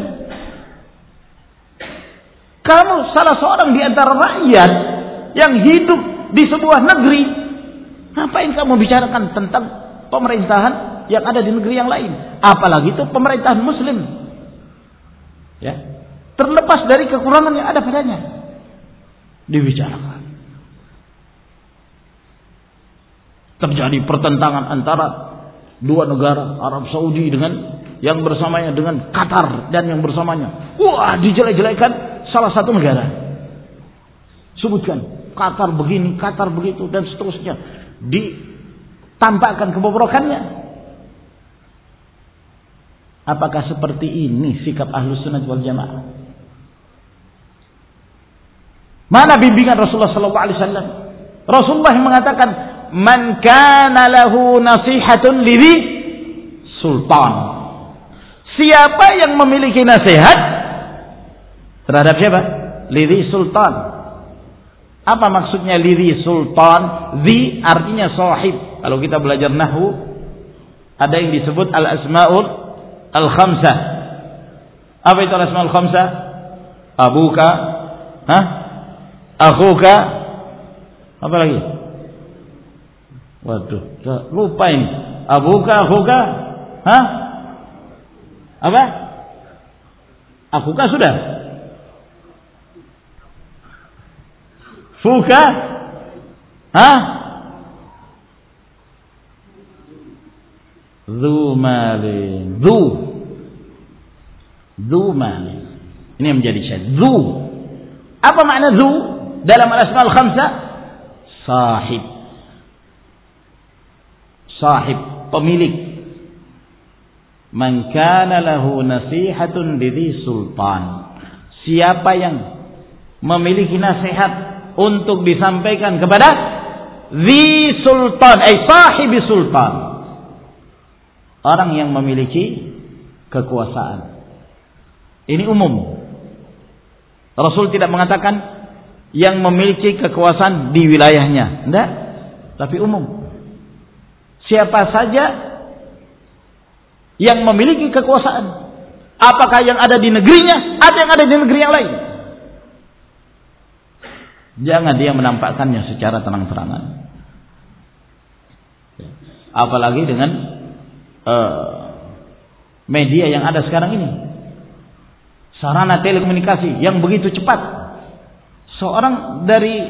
Kamu salah seorang di antara rakyat yang hidup di sebuah negeri. Ngapain kamu bicarakan tentang pemerintahan yang ada di negeri yang lain? Apalagi itu pemerintahan muslim. Ya. Terlepas dari kekurangan yang ada padanya. Dibicarakan. Terjadi pertentangan antara dua negara, Arab Saudi dengan yang bersamanya, dengan Qatar dan yang bersamanya. Wah, dijelek-jelekan salah satu negara. Sebutkan Qatar begini, Qatar begitu dan seterusnya. Ditampakkan kebobrokannya. Apakah seperti ini sikap Ahlus Sunnah wal Jamaah? Mana bimbingan Rasulullah sallallahu alaihi wasallam? Rasulullah yang mengatakan, "Man kana lahu nasihatun lidhi sultan." Siapa yang memiliki nasihat terhadap siapa? Lidhi sultan. Apa maksudnya lidhi sultan? Dhi artinya sahib. Kalau kita belajar nahwu, ada yang disebut al-asmaul al-khamsah. Apa itu al-asmaul khamsah? Abuka, hah? Akhuka, apa lagi? Waduh, lupa ini. Abuka, akhuka, hah? Apa? Akhuka sudah. Fuka, hah? Dhu malin, dhu, dhu malin. Ini yang menjadi syarat. Dhu. Apa makna dhu dalam al-asmaul khamsah? Sahib. Sahib, pemilik. Man kana lahu nasihatun lidhi sultan. Siapa yang memiliki nasihat untuk disampaikan kepada dhi sultan, ay sahibi sultan. Orang yang memiliki kekuasaan. Ini umum. Rasul tidak mengatakan yang memiliki kekuasaan di wilayahnya. Tidak. Tapi umum. Siapa saja yang memiliki kekuasaan. Apakah yang ada di negerinya atau yang ada di negeri yang lain. Jangan dia menampakkannya secara terang-terangan. Apalagi dengan uh, media yang ada sekarang ini. Sarana telekomunikasi yang begitu cepat. Seorang dari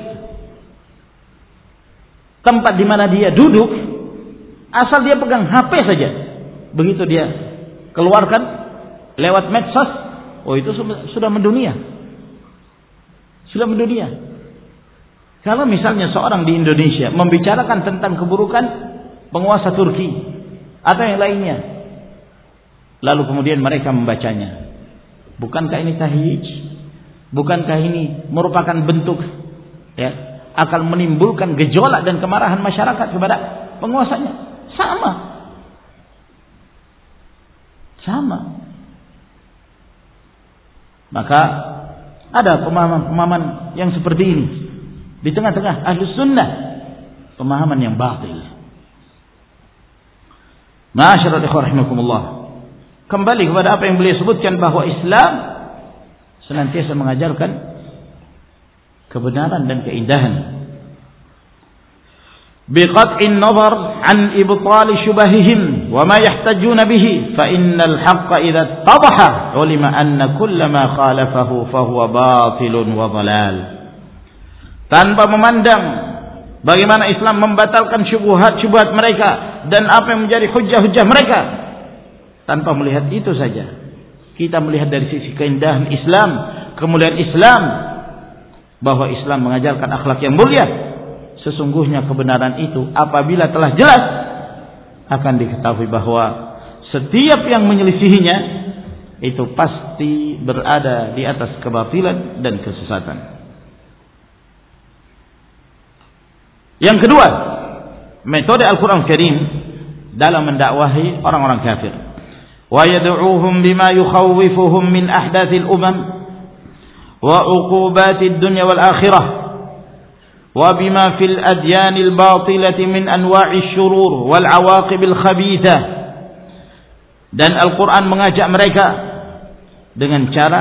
tempat di mana dia duduk, asal dia pegang H P saja, begitu dia keluarkan lewat medsos, oh itu sudah mendunia. Sudah mendunia. Kalau misalnya seorang di Indonesia membicarakan tentang keburukan penguasa Turki atau yang lainnya, lalu kemudian mereka membacanya, bukankah ini tahyij? Bukankah ini merupakan bentuk ya, akan menimbulkan gejolak dan kemarahan masyarakat kepada penguasanya? Sama. Sama. Maka ada pemahaman-pemahaman yang seperti ini di tengah-tengah Ahlus Sunnah, pemahaman yang batil. Ma'asyiral ikhwan rahimakumullah. Kembali kepada apa yang beliau sebutkan, bahwa Islam senantiasa mengajarkan kebenaran dan keindahan. Biqat'in nazar an ibtal syubahihim wa ma yahtajuna bihi fa innal haqqa idza tadaha ulima anna kullama khalafahu fa huwa batilun wa dhalal. Tanpa memandang bagaimana Islam membatalkan syubhat-syubhat mereka dan apa yang menjadi hujah-hujah mereka, tanpa melihat itu saja, kita melihat dari sisi keindahan Islam, kemuliaan Islam, bahwa Islam mengajarkan akhlak yang mulia, sesungguhnya kebenaran itu apabila telah jelas akan diketahui bahwa setiap yang menyelisihinya itu pasti berada di atas kebatilan dan kesesatan. Yang kedua, metode Al-Quran Karim dalam mendakwahi orang-orang kafir. Wa yad'uuhum bima yukhawwifuhum min ahdathil umam wa uqubatid dunya wal akhirah wa bima fil adyanil batilati min anwa'ish syurur wal awaqibil khabithah. Dan Al-Quran mengajak mereka dengan cara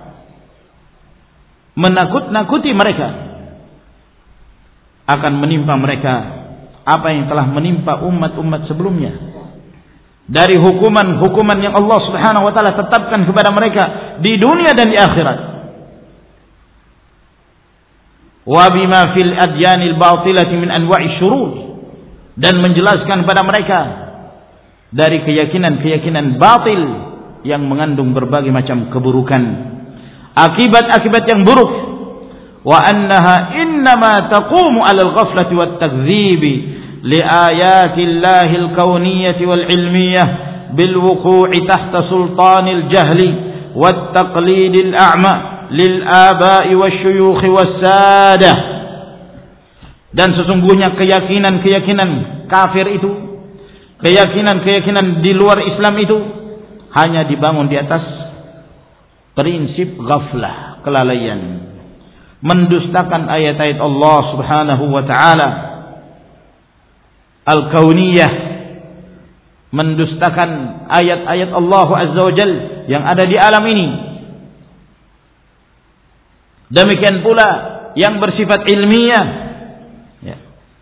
menakut-nakuti mereka akan menimpa mereka apa yang telah menimpa umat-umat sebelumnya dari hukuman-hukuman yang Allah Subhanahu wa taala tetapkan kepada mereka di dunia dan di akhirat. Wa bima fil adyanil batilati min anwa'i syurur, dan menjelaskan kepada mereka dari keyakinan-keyakinan batil yang mengandung berbagai macam keburukan, akibat-akibat yang buruk. Wa annaha innama taqumu 'alal ghaflati wat takdzibi li ayatillahi al-kauniyyati wal 'ilmiyyah bil wuqu'i tahta sultanil jahli wat taqlidil a'ma lil aba'i wasyuyukh wassadah. Dan sesungguhnya keyakinan-keyakinan kafir itu, keyakinan-keyakinan di luar Islam itu hanya dibangun di atas prinsip ghaflah, kelalaian, mendustakan ayat-ayat Allah Subhanahu wa taala al-kauniyah, mendustakan ayat-ayat Allah Azza wa Jalla yang ada di alam ini. Demikian pula yang bersifat ilmiah, ya,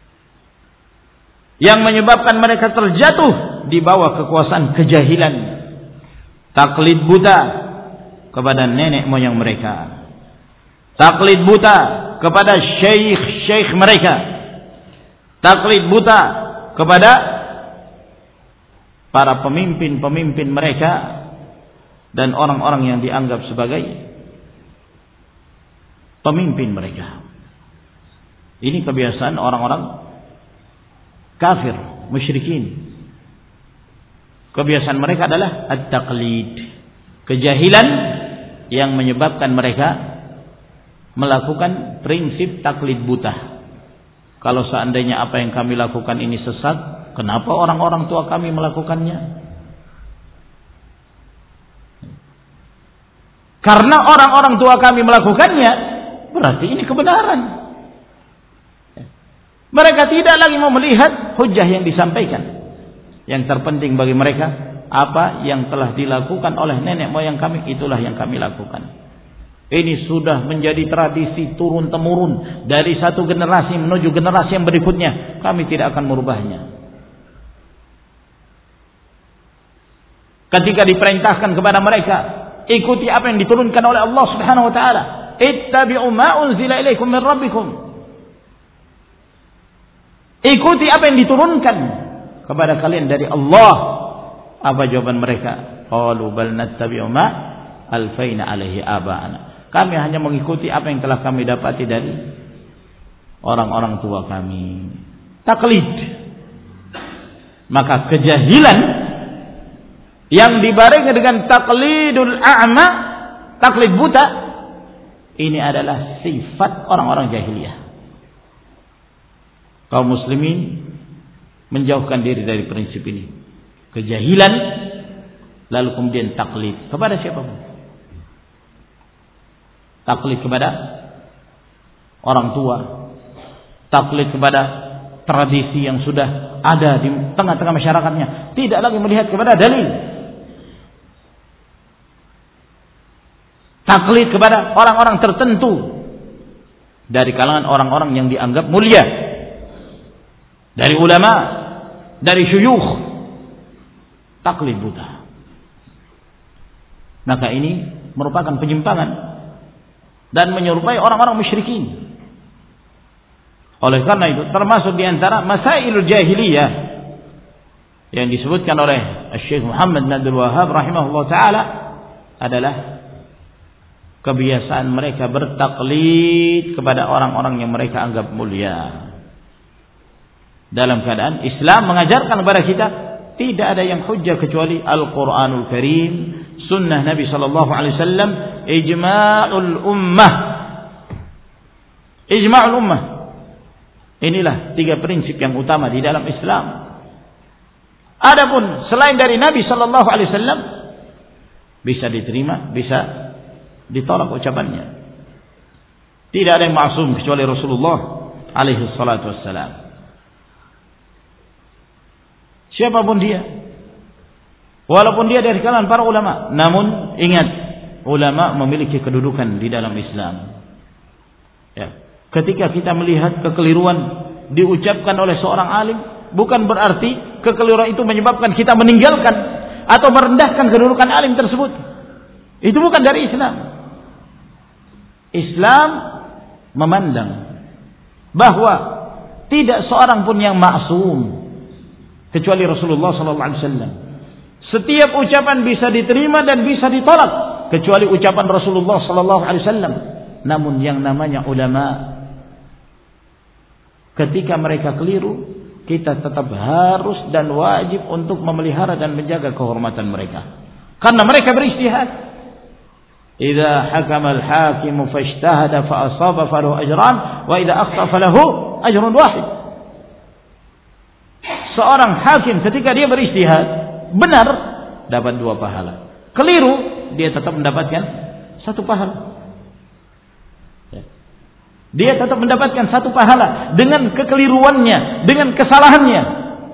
yang menyebabkan mereka terjatuh di bawah kekuasaan kejahilan, taklid buta kepada nenek moyang mereka, taklid buta kepada syekh-syekh mereka, taklid buta kepada para pemimpin-pemimpin mereka dan orang-orang yang dianggap sebagai pemimpin mereka. Ini kebiasaan orang-orang kafir, musyrikin. Kebiasaan mereka adalah at-taqlid, kejahilan yang menyebabkan mereka melakukan prinsip taklid buta. Kalau seandainya apa yang kami lakukan ini sesat, kenapa orang-orang tua kami melakukannya? Karena orang-orang tua kami melakukannya, berarti ini kebenaran. Mereka tidak lagi mau melihat hujah yang disampaikan. Yang terpenting bagi mereka, apa yang telah dilakukan oleh nenek moyang kami, itulah yang kami lakukan. Ini sudah menjadi tradisi turun-temurun dari satu generasi menuju generasi yang berikutnya. Kami tidak akan merubahnya. Ketika diperintahkan kepada mereka, ikuti apa yang diturunkan oleh Allah Subhanahu wa taala. Ittabi'u ma unzila ilaikum min rabbikum. Ikuti apa yang diturunkan kepada kalian dari Allah. Apa jawaban mereka? Qalu bal nattabi'u ma alfaina alaihi aba'ana. Kami hanya mengikuti apa yang telah kami dapati dari orang-orang tua kami. Taklid. Maka kejahilan yang dibarengi dengan taklidul a'ma, taklid buta, ini adalah sifat orang-orang jahiliyah. Kaum muslimin menjauhkan diri dari prinsip ini. Kejahilan lalu kemudian taklid kepada siapa pun. Taklid kepada orang tua, taklid kepada tradisi yang sudah ada di tengah-tengah masyarakatnya, tidak lagi melihat kepada dalil. Taklid kepada orang-orang tertentu dari kalangan orang-orang yang dianggap mulia, dari ulama, dari syuyukh. Taklid buta. Maka ini merupakan penyimpangan dan menyerupai orang-orang musyrikin. Oleh karena itu termasuk di antara masailul jahiliyah yang disebutkan oleh Syekh Muhammad bin Abdul Wahhab rahimahullah taala adalah kebiasaan mereka bertaklid kepada orang-orang yang mereka anggap mulia. Dalam keadaan Islam mengajarkan kepada kita tidak ada yang hujjah kecuali Al-Qur'anul Karim, sunnah Nabi sallallahu alaihi wasallam, ijma'ul ummah. Ijma'ul ummah. Inilah tiga prinsip yang utama di dalam Islam. Adapun selain dari Nabi sallallahu alaihi wasallam bisa diterima, bisa ditolak ucapannya. Tidak ada yang maksum kecuali Rasulullah alaihi salatu wassalam. Siapapun dia, walaupun dia dari kalangan para ulama, namun ingat, ulama memiliki kedudukan di dalam Islam. Ya. Ketika kita melihat kekeliruan diucapkan oleh seorang alim, bukan berarti kekeliruan itu menyebabkan kita meninggalkan atau merendahkan kedudukan alim tersebut. Itu bukan dari Islam. Islam memandang bahwa tidak seorang pun yang maksum kecuali Rasulullah sallallahu alaihi wasallam. Setiap ucapan bisa diterima dan bisa ditolak kecuali ucapan Rasulullah sallallahu alaihi wasallam. Namun yang namanya ulama, ketika mereka keliru, kita tetap harus dan wajib untuk memelihara dan menjaga kehormatan mereka. Karena mereka berijtihad. Idza hakama al-hakim fajtahada fa asaba falahu ajran wa idza akhta falahu ajrun wahid. Seorang hakim ketika dia berijtihad benar dapat dua pahala. Keliru dia tetap mendapatkan satu pahala. Dia tetap mendapatkan satu pahala dengan kekeliruannya, dengan kesalahannya.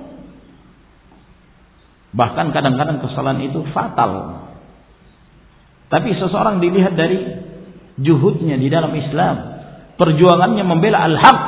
Bahkan kadang-kadang kesalahan itu fatal. Tapi seseorang dilihat dari juhudnya di dalam Islam, perjuangannya membela al-haq.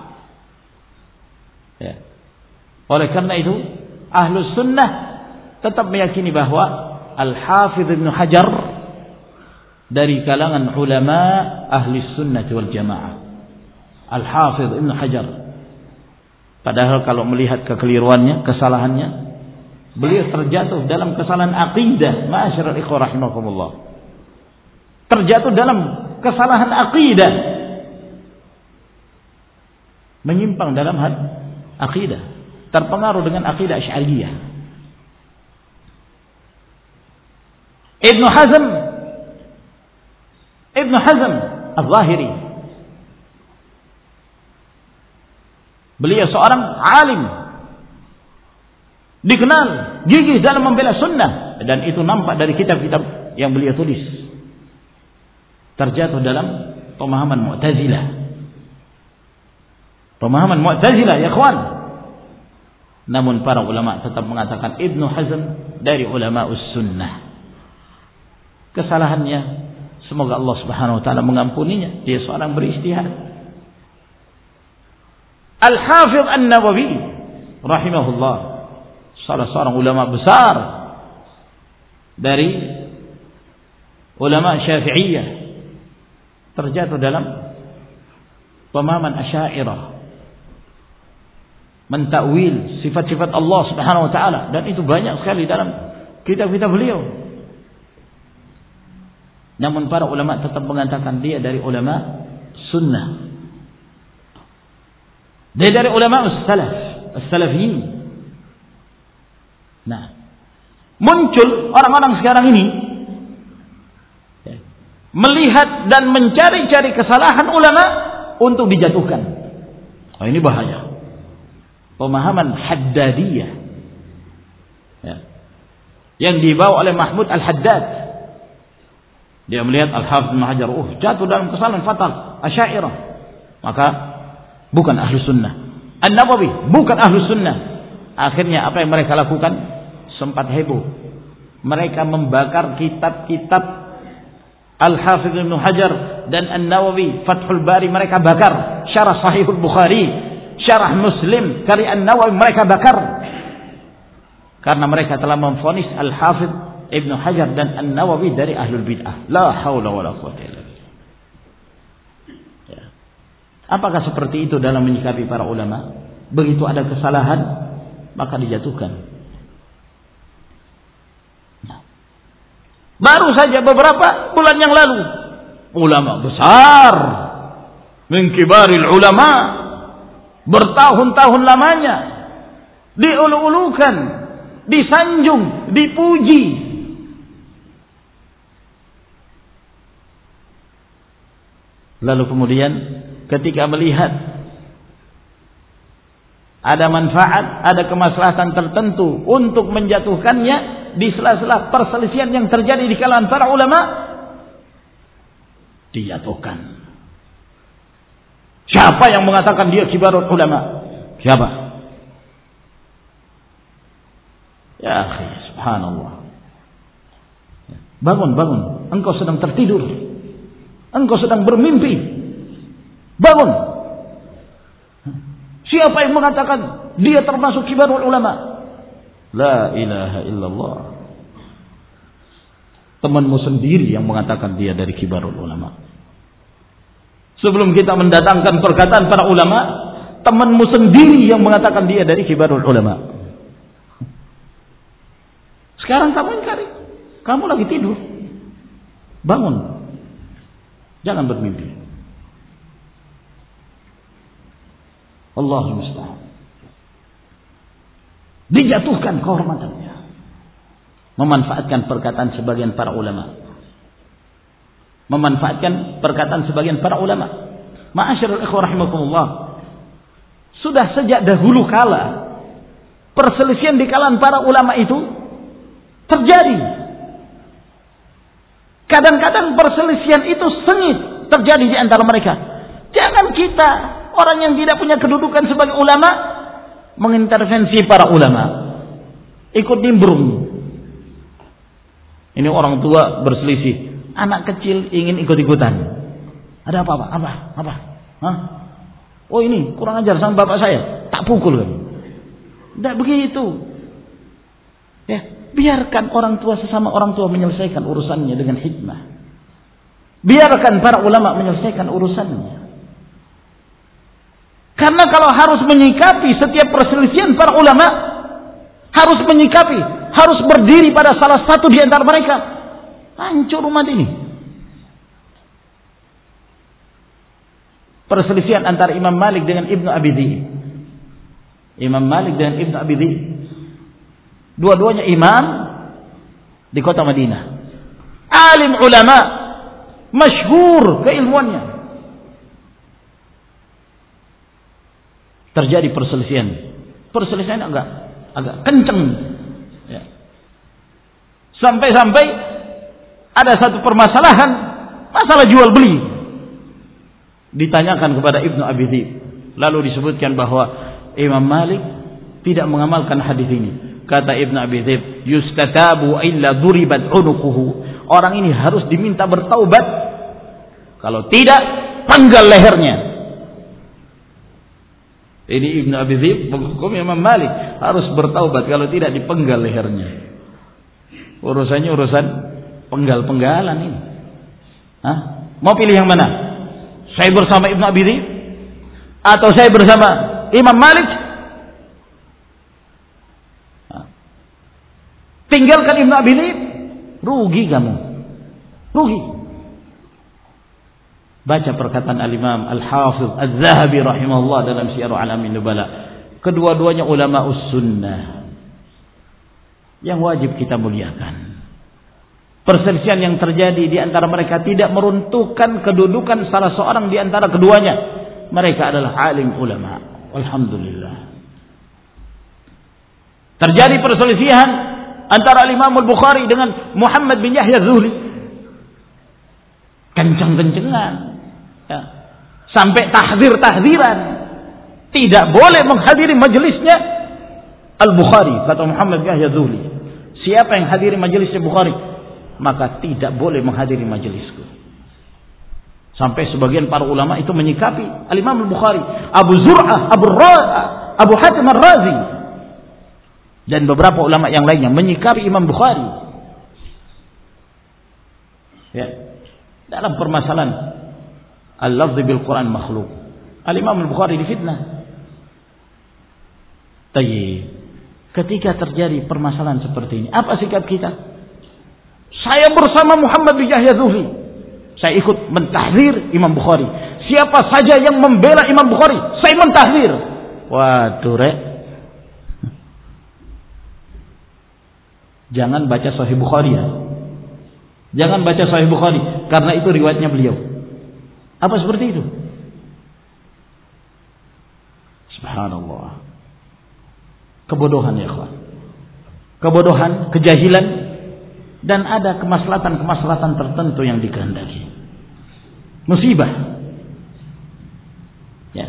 Ya. Oleh karena itu, Ahlus Sunnah tetap meyakini bahwa Al-Hafidz Ibnu Hajar dari kalangan ulama Ahli Sunnah wal Jamaah. Al-Hafidz Ibnu Hajar. Padahal kalau melihat kekeliruannya, kesalahannya, beliau terjatuh dalam kesalahan akidah. Ma'asyiral ikhwah rahimakumullah. Terjatuh dalam kesalahan akidah. Menyimpang dalam hal akidah. Terpengaruh dengan akidah Asy'ariyah. Ibnu Hazm Ibnu Hazm Al-Zahiri, beliau seorang alim, dikenal gigih dalam membela sunnah, dan itu nampak dari kitab-kitab yang beliau tulis. Terjatuh dalam pemahaman Mu'tazilah. Pemahaman Mu'tazilah ya kawan. Namun para ulama tetap mengatakan Ibnu Hazm dari ulama us-sunnah. Kesalahannya semoga Allah Subhanahu wa taala mengampuninya. Dia seorang berijtihad. Al-Hafidz An-Nawawi rahimahullah, salah seorang ulama besar dari ulama Syafi'iyah, terjatuh dalam pemahaman Asy'ariyah, mentakwil sifat-sifat Allah Subhanahu wa taala, dan itu banyak sekali dalam kitab-kitab beliau. Namun para ulama tetap mengatakan dia dari ulama sunnah. Dia dari ulama as-salaf, as-salafiyin. Nah, muncul orang-orang sekarang ini melihat dan mencari-cari kesalahan ulama untuk dijatuhkan. Oh, ini bahaya. Pemahaman Haddadiyah, ya, yang dibawa oleh Mahmud Al-Haddad. Dia melihat Al-Hafidz Ibnu Hajar, oh, jatuh dalam kesalahan fatal, Asy'ariyah, maka bukan ahlu sunnah. An-Nawawi bukan ahlu sunnah. Akhirnya apa yang mereka lakukan? Sempat heboh. Mereka membakar kitab-kitab Al-Hafidz Ibnu Hajar dan An-Nawawi. Fathul Bari mereka bakar. Syarah Sahihul Bukhari, Syarah Muslim karya An-Nawawi mereka bakar. Karena mereka telah memvonis Al-Hafidz Ibnu Hajar dan An-Nawawi dari ahlul bid'ah. La haula wala quwwata illa billah. Ya. Apakah seperti itu dalam menyikapi para ulama? Begitu ada kesalahan maka dijatuhkan. Nah. Baru saja beberapa bulan yang lalu, ulama besar min kibaril ulama bertahun-tahun lamanya, diulu-ulukan, disanjung, dipuji. Lalu kemudian ketika melihat ada manfaat, ada kemaslahatan tertentu untuk menjatuhkannya di sela-sela perselisihan yang terjadi di kalangan para ulama, dijatuhkan. Siapa yang mengatakan dia kibarul ulama? Siapa? Ya akhi, subhanallah. Bangun, bangun. Engkau sedang tertidur. Engkau sedang bermimpi. Bangun. Siapa yang mengatakan dia termasuk kibarul ulama? La ilaha illallah. Temanmu sendiri yang mengatakan dia dari kibarul ulama. Sebelum kita mendatangkan perkataan para ulama, temanmu sendiri yang mengatakan dia dari kibarul ulama. Sekarang kamu ingkari. Kamu lagi tidur. Bangun. Jangan bermimpi. Allahumma musta'an. Dijatuhkan kehormatannya. Memanfaatkan perkataan sebagian para ulama. Memanfaatkan perkataan sebagian para ulama. Ma'asyiral ikhwah rahimakumullah. Sudah sejak dahulu kala perselisihan di kalangan para ulama itu terjadi. Kadang-kadang perselisihan itu sengit terjadi di antara mereka. Jangan kita, orang yang tidak punya kedudukan sebagai ulama, mengintervensi para ulama. Ikut nimbrung. Ini orang tua berselisih. Anak kecil ingin ikut-ikutan. Ada apa, Pak? Apa? Apa? Hah? Oh ini kurang ajar sama bapak saya. Tak pukul kan? Tidak begitu. Ya, biarkan orang tua sesama orang tua menyelesaikan urusannya dengan hikmah. Biarkan para ulama menyelesaikan urusannya. Karena kalau harus menyikapi setiap perselisihan para ulama, harus menyikapi, harus berdiri pada salah satu di antara mereka, hancur umat ini. Perselisihan antara Imam Malik dengan Ibnu Abi Dhi'b. Imam Malik dengan Ibnu Abi Dhi'b. Dua-duanya imam di kota Madinah. Alim ulama, masyhur keilmuannya. Terjadi perselisihan. Perselisihan agak agak kenceng. Ya. Sampai-sampai ada satu permasalahan, masalah jual beli. Ditanyakan kepada Ibnu Abi Dhi'b. Lalu disebutkan bahwa Imam Malik tidak mengamalkan hadis ini. Kata Ibnu Abi Dhi'b, yustatabu illa duribat unuquhu. Orang ini harus diminta bertaubat. Kalau tidak, penggal lehernya. Ini Ibnu Abi Dhi'b menghukum Imam Malik harus bertaubat, kalau tidak dipenggal lehernya. Urusannya urusan penggal-penggalan ini. Hah? Mau pilih yang mana? Saya bersama Ibnu Abi Dhi'b atau saya bersama Imam Malik? Hah? Tinggalkan Ibnu Abi Dhi'b, rugi kamu. Rugi. Baca perkataan Al-Imam Al-Hafidh Az-Zahabi rahimahullah dalam Syiar A'lamin Nubala. Kedua-duanya ulama us-sunnah yang wajib kita muliakan. Perselisihan yang terjadi di antara mereka tidak meruntuhkan kedudukan salah seorang di antara keduanya. Mereka adalah alim ulama. Alhamdulillah. Terjadi perselisihan antara Imam Al-Bukhari dengan Muhammad bin Yahya Az-Zuhli. Kencang-kencengan. Ya. Sampai tahzir-tahziran. Tidak boleh menghadiri majelisnya Al-Bukhari, kata Muhammad bin Yahya Az-Zuhli. Siapa yang hadiri majelisnya Bukhari, maka tidak boleh menghadiri majelisku. Sampai sebagian para ulama itu menyikapi Al-Imam Al-Bukhari, Abu Zur'ah, Abu Ra- Abu Hatim Ar-Razi, dan beberapa ulama yang lainnya menyikapi Imam Bukhari. Ya. Dalam permasalahan al-lafz bil Quran makhluk, Al-Imam Al-Bukhari difitnah. Tayyib. Ketika terjadi permasalahan seperti ini, apa sikap kita? Saya bersama Muhammad bin Yahya Az-Zuhli. Saya ikut mentahzir Imam Bukhari. Siapa saja yang membela Imam Bukhari, saya mentahzir. Waduh, Rek. Jangan baca Sahih Bukhari ya. Jangan baca Sahih Bukhari karena itu riwayatnya beliau. Apa seperti itu? Subhanallah. Kebodohan ya kawan. Kebodohan, kejahilan, dan ada kemaslahatan-kemaslahatan tertentu yang dikehendaki. Musibah. Ya.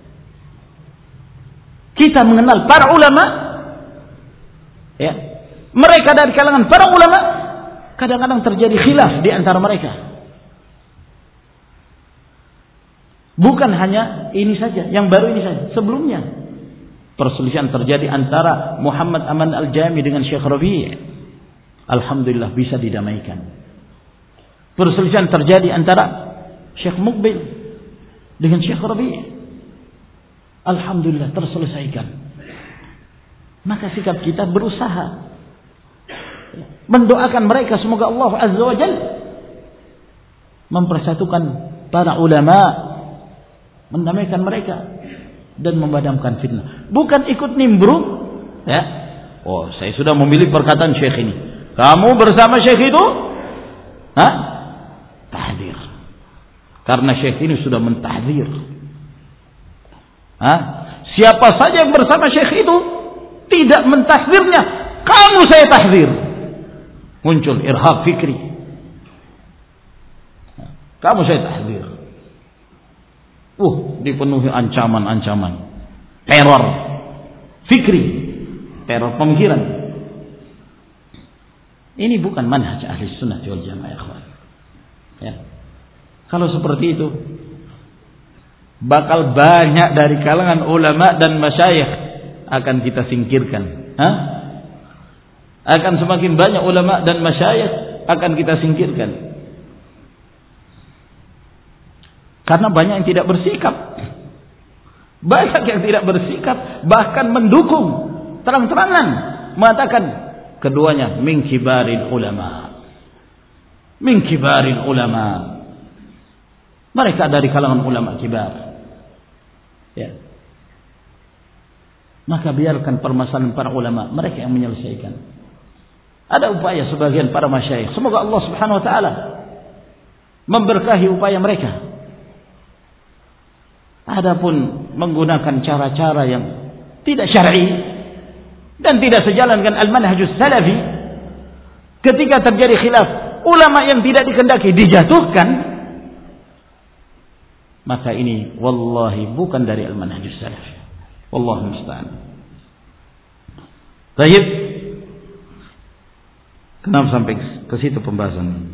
Kita mengenal para ulama, ya. Mereka dari kalangan para ulama, kadang-kadang terjadi khilaf di antara mereka. Bukan hanya ini saja, yang baru ini saja. Sebelumnya perselisihan terjadi antara Muhammad Aman Al-Jami dengan Syekh Rabi'. Alhamdulillah bisa didamaikan. Perselisihan terjadi antara Syekh Muqbil dengan Syekh Rabi'. Alhamdulillah terselesaikan. Maka sikap kita berusaha mendoakan mereka semoga Allah Azza wa Jalla mempersatukan para ulama, mendamaikan mereka dan memadamkan fitnah. Bukan ikut nimbrung, ya. Oh, saya sudah memilih perkataan Syekh ini. Kamu bersama Syekh itu? Hah? Tahdzir. Karena Syekh ini sudah mentahdzir. Hah? Siapa saja yang bersama Syekh itu tidak mentahdzirnya, kamu saya tahdzir. Muncul irhab fikri. Kamu saya tahdzir. Uh, dipenuhi ancaman-ancaman, teror fikri, teror pemikiran. Ini bukan manhaj ahli sunnah wal jamaah. Ya. Kalau seperti itu, bakal banyak dari kalangan ulama dan masyayikh akan kita singkirkan. Hah? Akan semakin banyak ulama dan masyayikh akan kita singkirkan. Karena banyak yang tidak bersikap. Banyak yang tidak bersikap, bahkan mendukung terang-terangan, mengatakan keduanya min kibaril ulama. Min kibaril ulama. Mereka dari kalangan ulama kibar. Ya. Maka biarkan permasalahan para ulama, mereka yang menyelesaikan. Ada upaya sebagian para masyayikh. Semoga Allah Subhanahu wa taala memberkahi upaya mereka. Adapun menggunakan cara-cara yang tidak syar'i dan tidak sejalan dengan al-manhajus salafi, ketika terjadi khilaf, ulama yang tidak dikehendaki dijatuhkan, maka ini wallahi bukan dari al-manhajus salafi. Wallahu musta'an. Baik. Kenapa sampai ke situ pembahasan?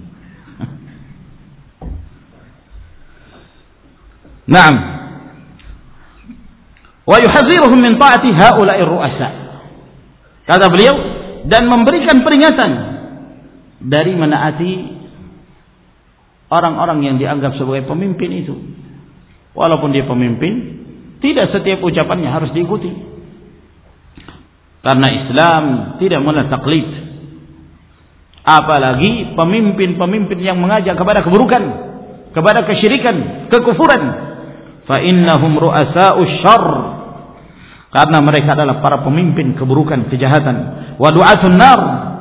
Naam. Wa yuhadziruhum min ta'ati haula'ir ru'asa. Kata beliau, dan memberikan peringatan dari menaati orang-orang yang dianggap sebagai pemimpin itu. Walaupun dia pemimpin, tidak setiap ucapannya harus diikuti. Karena Islam tidak mengenal taklid. Apalagi pemimpin-pemimpin yang mengajak kepada keburukan, kepada kesyirikan, kekufuran. Fa innahum ru'asa'us syarr. Karena mereka adalah para pemimpin keburukan, kejahatan. Wa du'atun nar.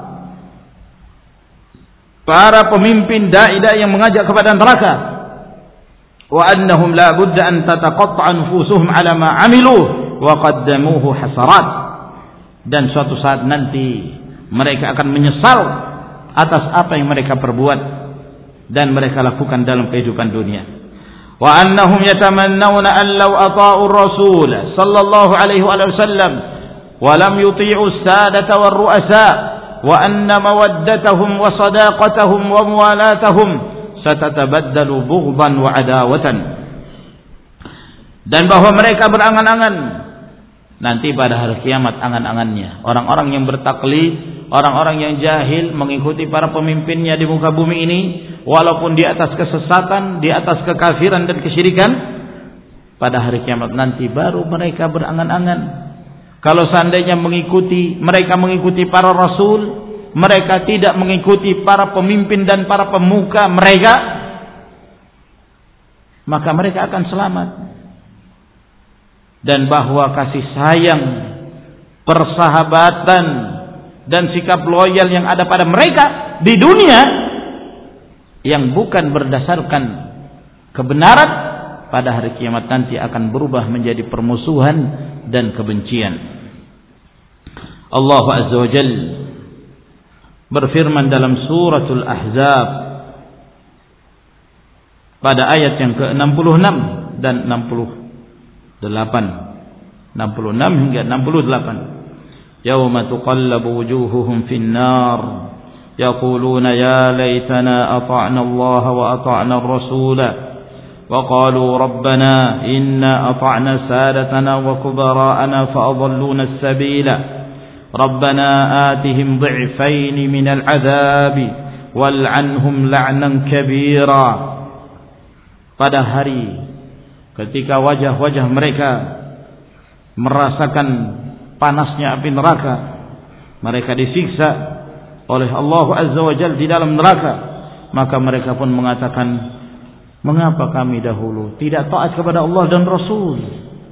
Para pemimpin dai-dai yang mengajak kepada neraka. Wa annahum la budda an tataqatta'a nufusuhum 'ala ma 'amilu wa qaddamuhu hasarat. Dan suatu saat nanti mereka akan menyesal atas apa yang mereka perbuat dan mereka lakukan dalam kehidupan dunia. Wa annahum yatamannawna an law ata'u ar-rasul sallallahu alaihi wa sallam wa lam yuti'u as-sadata war-ru'asa wa anna mawaddatahum wa sadaqatahum wa muwalatahum satatabaddalu bughdan wa adawatan. Dan bahwa mereka berangan-angan nanti pada hari kiamat, angan-angannya orang-orang yang bertaklid, orang-orang yang jahil mengikuti para pemimpinnya di muka bumi ini, walaupun di atas kesesatan, di atas kekafiran dan kesyirikan, pada hari kiamat nanti baru mereka berangan-angan. Kalau seandainya mengikuti, mereka mengikuti para rasul, mereka tidak mengikuti para pemimpin dan para pemuka mereka, maka mereka akan selamat. dan bahwa kasih sayang, persahabatan dan sikap loyal yang ada pada mereka di dunia yang bukan berdasarkan kebenaran, pada hari kiamat nanti akan berubah menjadi permusuhan dan kebencian. Allah Azza wa Jalla berfirman dalam suratul Ahzab pada ayat yang ke enam puluh enam dan enam puluh delapan, enam puluh enam hingga enam puluh delapan. Yauma tuqallabu wujuhuhum fin nar yaquluna ya laitana ata'na Allah wa ata'na ar-rasula wa qalu rabbana inna ata'na sadatana wa kubara'ana fa adalluna as-sabila rabbana atihim dhi'fayn min al-'adhab wal'anhum la'nan kabira. Pada hari ketika wajah-wajah mereka merasakan panasnya api neraka, mereka disiksa oleh Allah Azza wa Jalla di dalam neraka, maka mereka pun mengatakan, mengapa kami dahulu tidak taat kepada Allah dan Rasul?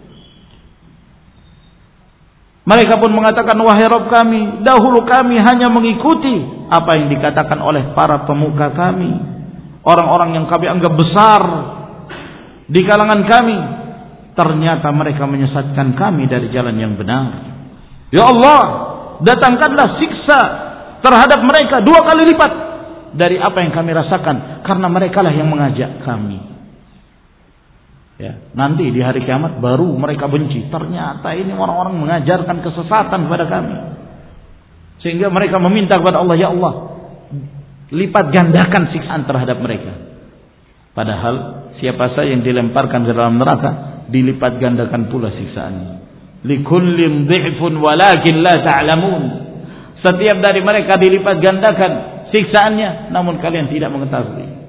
Mereka pun mengatakan, wahai Rabb kami, dahulu kami hanya mengikuti apa yang dikatakan oleh para pemuka kami, orang-orang yang kami anggap besar di kalangan kami. Ternyata mereka menyesatkan kami dari jalan yang benar. Ya Allah, datangkanlah siksa terhadap mereka dua kali lipat dari apa yang kami rasakan, karena merekalah yang mengajak kami. Ya, nanti di hari kiamat baru mereka benci, ternyata ini orang-orang mengajarkan kesesatan kepada kami, sehingga mereka meminta kepada Allah, ya Allah, lipat gandakan siksaan terhadap mereka. Padahal siapa saja yang dilemparkan ke dalam neraka, dilipat gandakan pula siksaannya. Likullin dhi'fun walakin la ta'lamun. Setiap dari mereka dilipat gandakan siksaannya, namun kalian tidak mengetahui.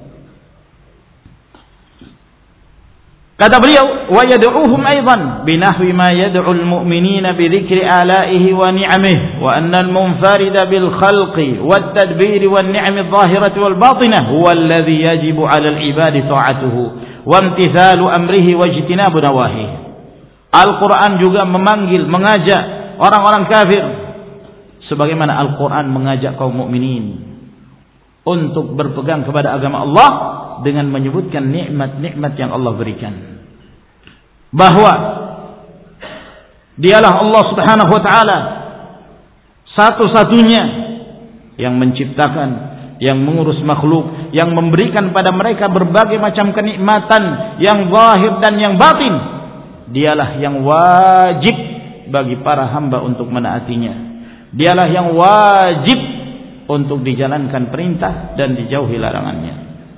Kata beliau, wa yad'uuhum aidan binahwi ma yad'u al-mu'minina bi dzikri ala'ihi wa ni'amihi wa anna al-munfarida bil khalqi wat tadbiri wan ni'ami adh-dhahirati wal batinah huwa alladhi yajibu 'ala al-'ibadi ta'atuhu wa imtithalu amrihi wa ijtinabu nawahihi. Al-Quran juga memanggil, mengajak orang-orang kafir, sebagaimana Al-Quran mengajak kaum mukminin untuk berpegang kepada agama Allah dengan menyebutkan nikmat-nikmat yang Allah berikan, bahwa dialah Allah Subhanahu wa taala satu-satunya yang menciptakan, yang mengurus makhluk, yang memberikan pada mereka berbagai macam kenikmatan yang zahir dan yang batin. Dialah yang wajib bagi para hamba untuk menaatinya. Dialah yang wajib untuk dijalankan perintah dan dijauhi larangannya.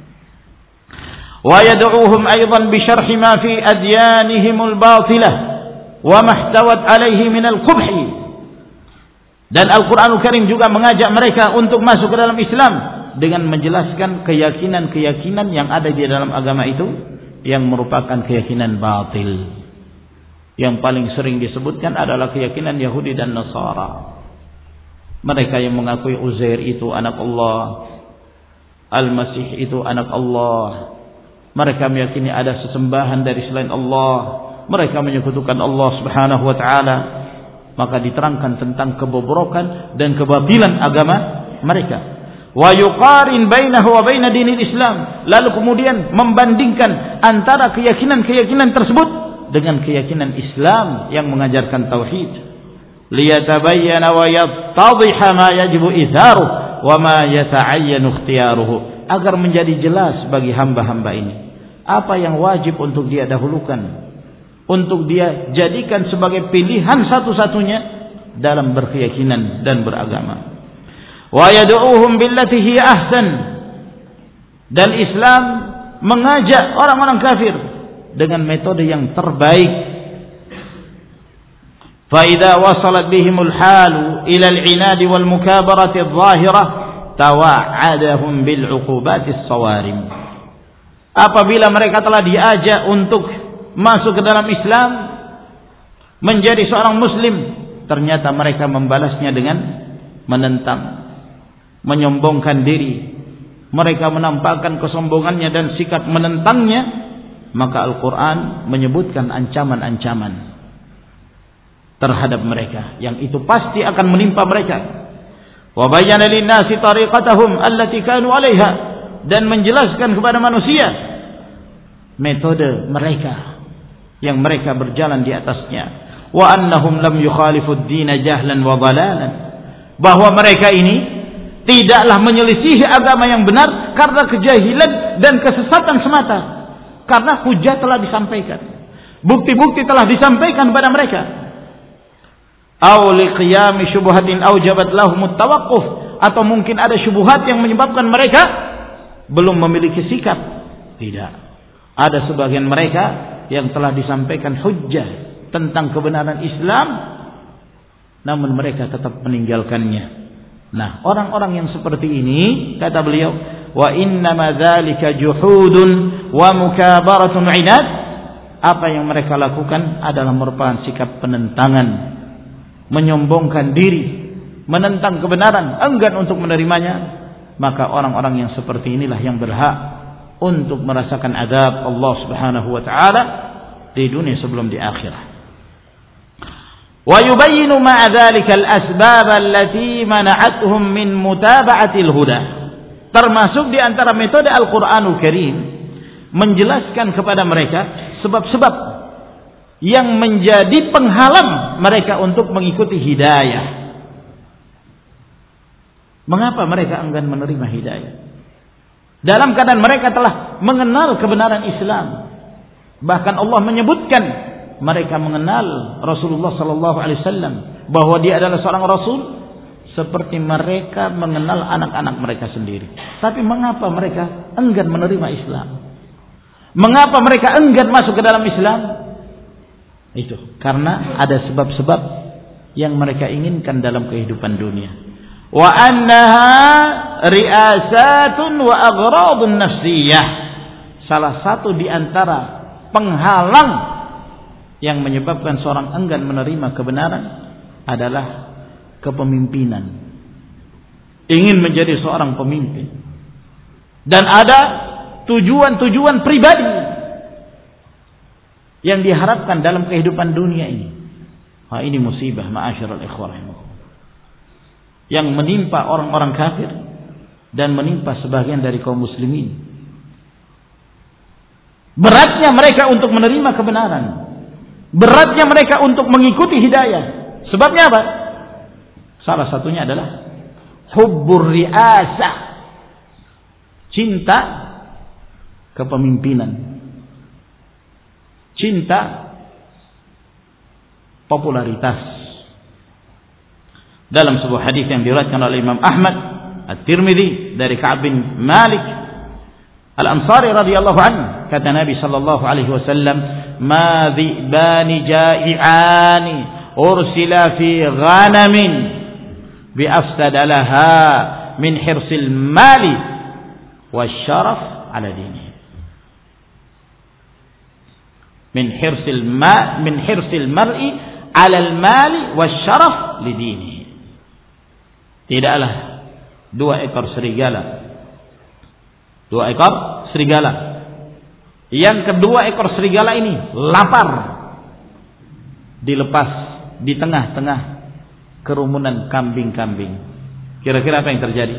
Wa yad'uuhum aidan bi syarhi ma fi adyanihimul batilah wa mahtawat alaihi minal qubhi. Dan Al-Qur'anul Karim juga mengajak mereka untuk masuk ke dalam Islam dengan menjelaskan keyakinan-keyakinan yang ada di dalam agama itu yang merupakan keyakinan batil. Yang paling sering disebutkan adalah keyakinan Yahudi dan Nasara. Mereka yang mengakui Uzair itu anak Allah, Al-Masih itu anak Allah. Mereka meyakini ada sesembahan dari selain Allah. Mereka menyekutukan Allah Subhanahu wa taala. Maka diterangkan tentang kebobrokan dan kebatilan agama mereka. Wa yuqarin bainahu wa baina dinil Islam. Lalu kemudian membandingkan antara keyakinan-keyakinan tersebut dengan keyakinan Islam yang mengajarkan tauhid. Liyatabayyana wa yattadhiha ma yajibu itharuhu wa ma yata'ayyanu ikhtiyaruhu, agar menjadi jelas bagi hamba-hamba ini apa yang wajib untuk dia dahulukan, untuk dia jadikan sebagai pilihan satu-satunya dalam berkeyakinan dan beragama. Wa yad'uuhum billati hiya ahsan, dan Islam mengajak orang-orang kafir dengan metode yang terbaik. Fa idza wasalat bihimul halu ila al-'inad wal mukabarati adh-dhahirah tawa'adahum bil 'uqubatis sawarim. Apabila mereka telah diajak untuk masuk ke dalam Islam, menjadi seorang muslim, ternyata mereka membalasnya dengan menentang, menyombongkan diri. Mereka menampakkan kesombongannya dan sikap menentangnya. Maka Al-Quran menyebutkan ancaman-ancaman. terhadap mereka, yang itu pasti akan menimpa mereka. Wa bayyana lin-nasi tariqatahum allati kanu 'alaiha, dan menjelaskan kepada manusia metode mereka yang mereka berjalan di atasnya. Wa annahum lam yukhalifu ad-din jahlan wa dhalalan, bahwa mereka ini tidaklah menyelisihi agama yang benar karena kejahilan dan kesesatan semata, karena hujah telah disampaikan, bukti-bukti telah disampaikan kepada mereka. Aw liqiyami syubhatin aujabat lahumut tawaqquf, atau mungkin ada syubhat yang menyebabkan mereka belum memiliki sikap. Tidak, ada sebagian mereka yang telah disampaikan hujjah tentang kebenaran Islam, namun mereka tetap meninggalkannya. Nah, orang-orang yang seperti ini, kata beliau, wa innama dzalika juhudun wa mukabaratun 'inad, apa yang mereka lakukan adalah merupakan sikap penentangan, menyombongkan diri, menentang kebenaran, enggan untuk menerimanya. Maka orang-orang yang seperti inilah yang berhak untuk merasakan azab Allah Subhanahu wa taala di dunia sebelum di akhirat. Wa yubayyinu ma'a dzalika al-asbab allati mana'atuhum min mutaba'atil huda. Termasuk di antara metode Al-Qur'anul Karim menjelaskan kepada mereka sebab-sebab yang menjadi penghalang mereka untuk mengikuti hidayah. Mengapa mereka enggan menerima hidayah? Dalam keadaan mereka telah mengenal kebenaran Islam. Bahkan Allah menyebutkan mereka mengenal Rasulullah sallallahu alaihi wasallam, bahwa dia adalah seorang rasul seperti mereka mengenal anak-anak mereka sendiri. Tapi mengapa mereka enggan menerima Islam? Mengapa mereka enggan masuk ke dalam Islam? Itu karena ada sebab-sebab yang mereka inginkan dalam kehidupan dunia. Wa annaha ri'asatun wa aghradun nafsiyah. Salah satu di antara penghalang yang menyebabkan seorang enggan menerima kebenaran adalah kepemimpinan. Ingin menjadi seorang pemimpin. Dan ada tujuan-tujuan pribadi yang diharapkan dalam kehidupan dunia ini. Ha, ini musibah ma'asyiral ikhwah rahimahullah, yang menimpa orang-orang kafir dan menimpa sebagian dari kaum muslimin. Beratnya mereka untuk menerima kebenaran, beratnya mereka untuk mengikuti hidayah. Sebabnya apa? Salah satunya adalah hubbur ri'asah, cinta kepemimpinan, cinta popularitas. Dalam sebuah hadis yang diriwayatkan oleh Imam Ahmad At-Tirmidzi dari Ka'ab bin Malik Al-Ansari radhiyallahu anhu, kata Nabi sallallahu alaihi wasallam, "Ma dhi'bani ja'i'ani ursila fi ghanamin bi afsada laha min hirsil mali wasyaraf ala dinihi." Min hirsil ma min hirsil mar'i ala al-mali wasyaraf li dinihi. Tidaklah dua ekor serigala, dua ekor serigala, yang kedua ekor serigala ini lapar, dilepas di tengah-tengah kerumunan kambing-kambing. Kira-kira apa yang terjadi?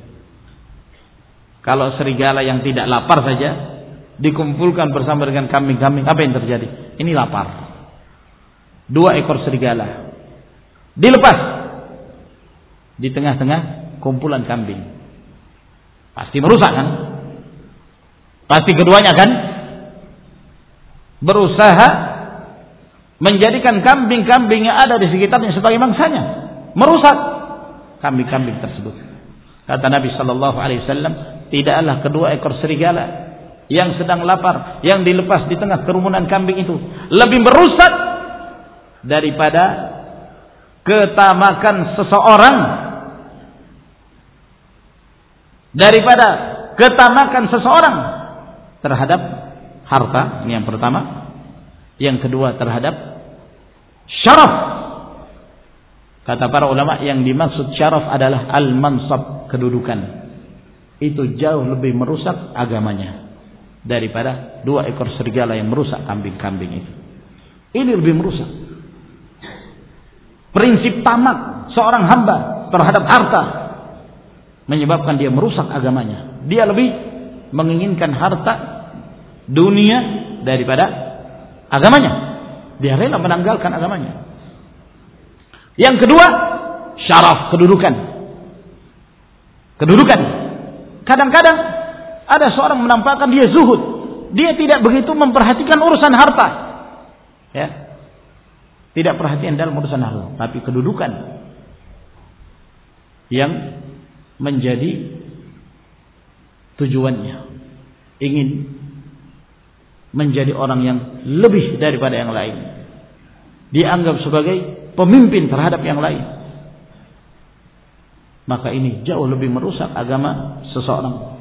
Kalau serigala yang tidak lapar saja dikumpulkan bersama dengan kambing-kambing, apa yang terjadi? Ini lapar. Dua ekor serigala dilepas di tengah-tengah kumpulan kambing, pasti merusak kan? Pasti keduanya kan berusaha menjadikan kambing-kambing yang ada di sekitarnya sebagai mangsanya, merusak kambing-kambing tersebut. Kata Nabi sallallahu alaihi wasallam, tidaklah kedua ekor serigala yang sedang lapar, yang dilepas di tengah kerumunan kambing itu, lebih merusak daripada ketamakan seseorang, daripada ketamakan seseorang terhadap harta. Ini yang pertama. Yang kedua terhadap syaraf. Kata para ulama, yang dimaksud syaraf adalah al-mansab, kedudukan. Itu jauh lebih merusak agamanya daripada dua ekor serigala yang merusak kambing-kambing itu. Ini lebih merusak. prinsip tamak seorang hamba terhadap harta menyebabkan dia merusak agamanya. Dia lebih menginginkan harta dunia daripada agamanya. Dia rela menanggalkan agamanya. Yang kedua, syaraf, kedudukan. Kedudukan. Kadang-kadang ada seorang menampakkan dia zuhud. Dia tidak begitu memperhatikan urusan harta. Ya. Tidak perhatian dalam urusan harta, tapi kedudukan yang menjadi tujuannya. Ingin menjadi orang yang lebih daripada yang lain. Dianggap sebagai pemimpin terhadap yang lain. Maka ini jauh lebih merusak agama seseorang.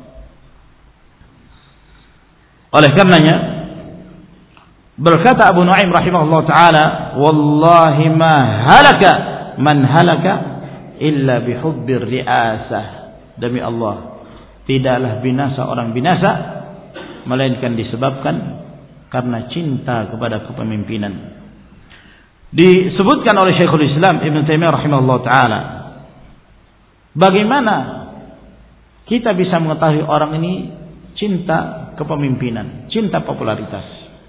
Oleh karenanya berkata Abu Nu'aim rahimahullah ta'ala, wallahi ma halaka man halaka illa bihubbir ri'asah. Demi Allah, tidaklah binasa orang binasa melainkan disebabkan karena cinta kepada kepemimpinan. Disebutkan oleh Syekhul Islam Ibn Taimiyah rahimahullah ta'ala, bagaimana kita bisa mengetahui orang ini cinta kepemimpinan, cinta popularitas.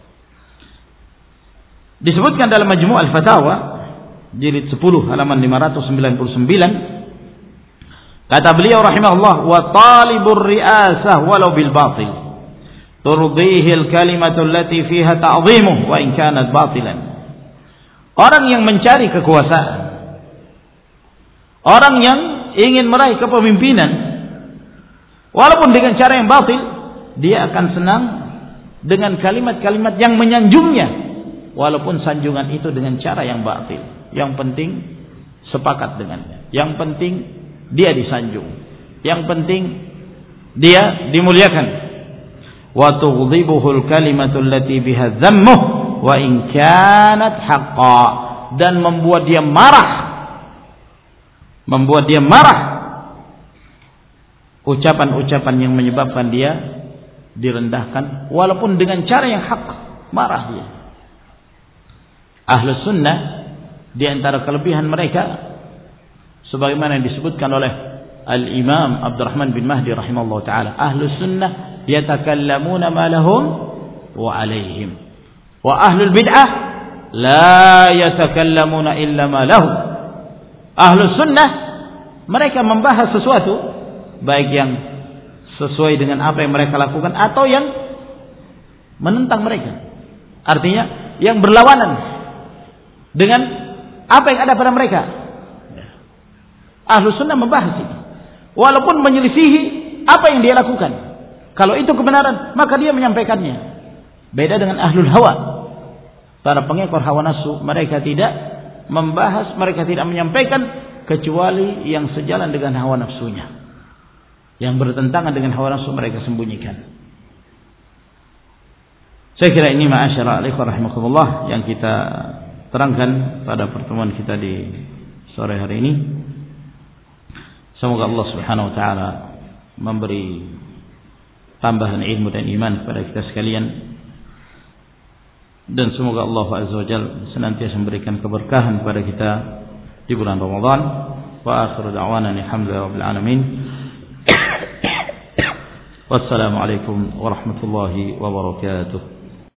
Disebutkan dalam Majmu' al-Fatawa jilid sepuluh halaman lima ratus sembilan puluh sembilan, kata beliau rahimahullah, wa talibur ri'asah walau bil batil turdihi al-kalimatu allati fiha ta'zimuh wa in kanat batilan. Orang yang mencari kekuasaan, orang yang ingin meraih kepemimpinan walaupun dengan cara yang batil, dia akan senang dengan kalimat-kalimat yang menyanjungnya walaupun sanjungan itu dengan cara yang batil. Yang penting sepakat dengannya, yang penting dia disanjung, yang penting dia dimuliakan. Wa tughdibuhul kalimatu allati biha dhammuh wa in kanat haqqa, dan membuat dia marah, membuat dia marah ucapan-ucapan yang menyebabkan dia direndahkan walaupun dengan cara yang hak, marah dia. Ahlus sunnah di antara kelebihan mereka sebagaimana yang disebutkan oleh Al-Imam Abdurrahman bin Mahdi rahimahullah ta'ala, ahlus sunnah yatakallamuna ma lahum wa alaihim, wa ahlul bid'ah la yatakallamuna illa ma lahum. Ahlus sunnah mereka membahas sesuatu baik yang sesuai dengan apa yang mereka lakukan atau yang menentang mereka, artinya yang berlawanan dengan apa yang ada pada mereka. Ahlus sunnah membahas itu walaupun menyelisihi apa yang dia lakukan. Kalau itu kebenaran maka dia menyampaikannya. Beda dengan ahlul hawa, para pengekor hawa nafsu, mereka tidak membahas, mereka tidak menyampaikan kecuali yang sejalan dengan hawa nafsunya. Yang bertentangan dengan hawa nafsu mereka sembunyikan. Saya kira ini ma'asyara alaikum rahimakumullah yang kita terangkan pada pertemuan kita di sore hari ini. Semoga Allah Subhanahu wa taala memberi tambahan ilmu dan iman kepada kita sekalian, dan semoga Allah Azza wa Jalla senantiasa memberikan keberkahan kepada kita di bulan Ramadan. Wa akhiru da'wana alhamdulillahi rabbil alamin. Wassalamualaikum warahmatullahi wabarakatuh.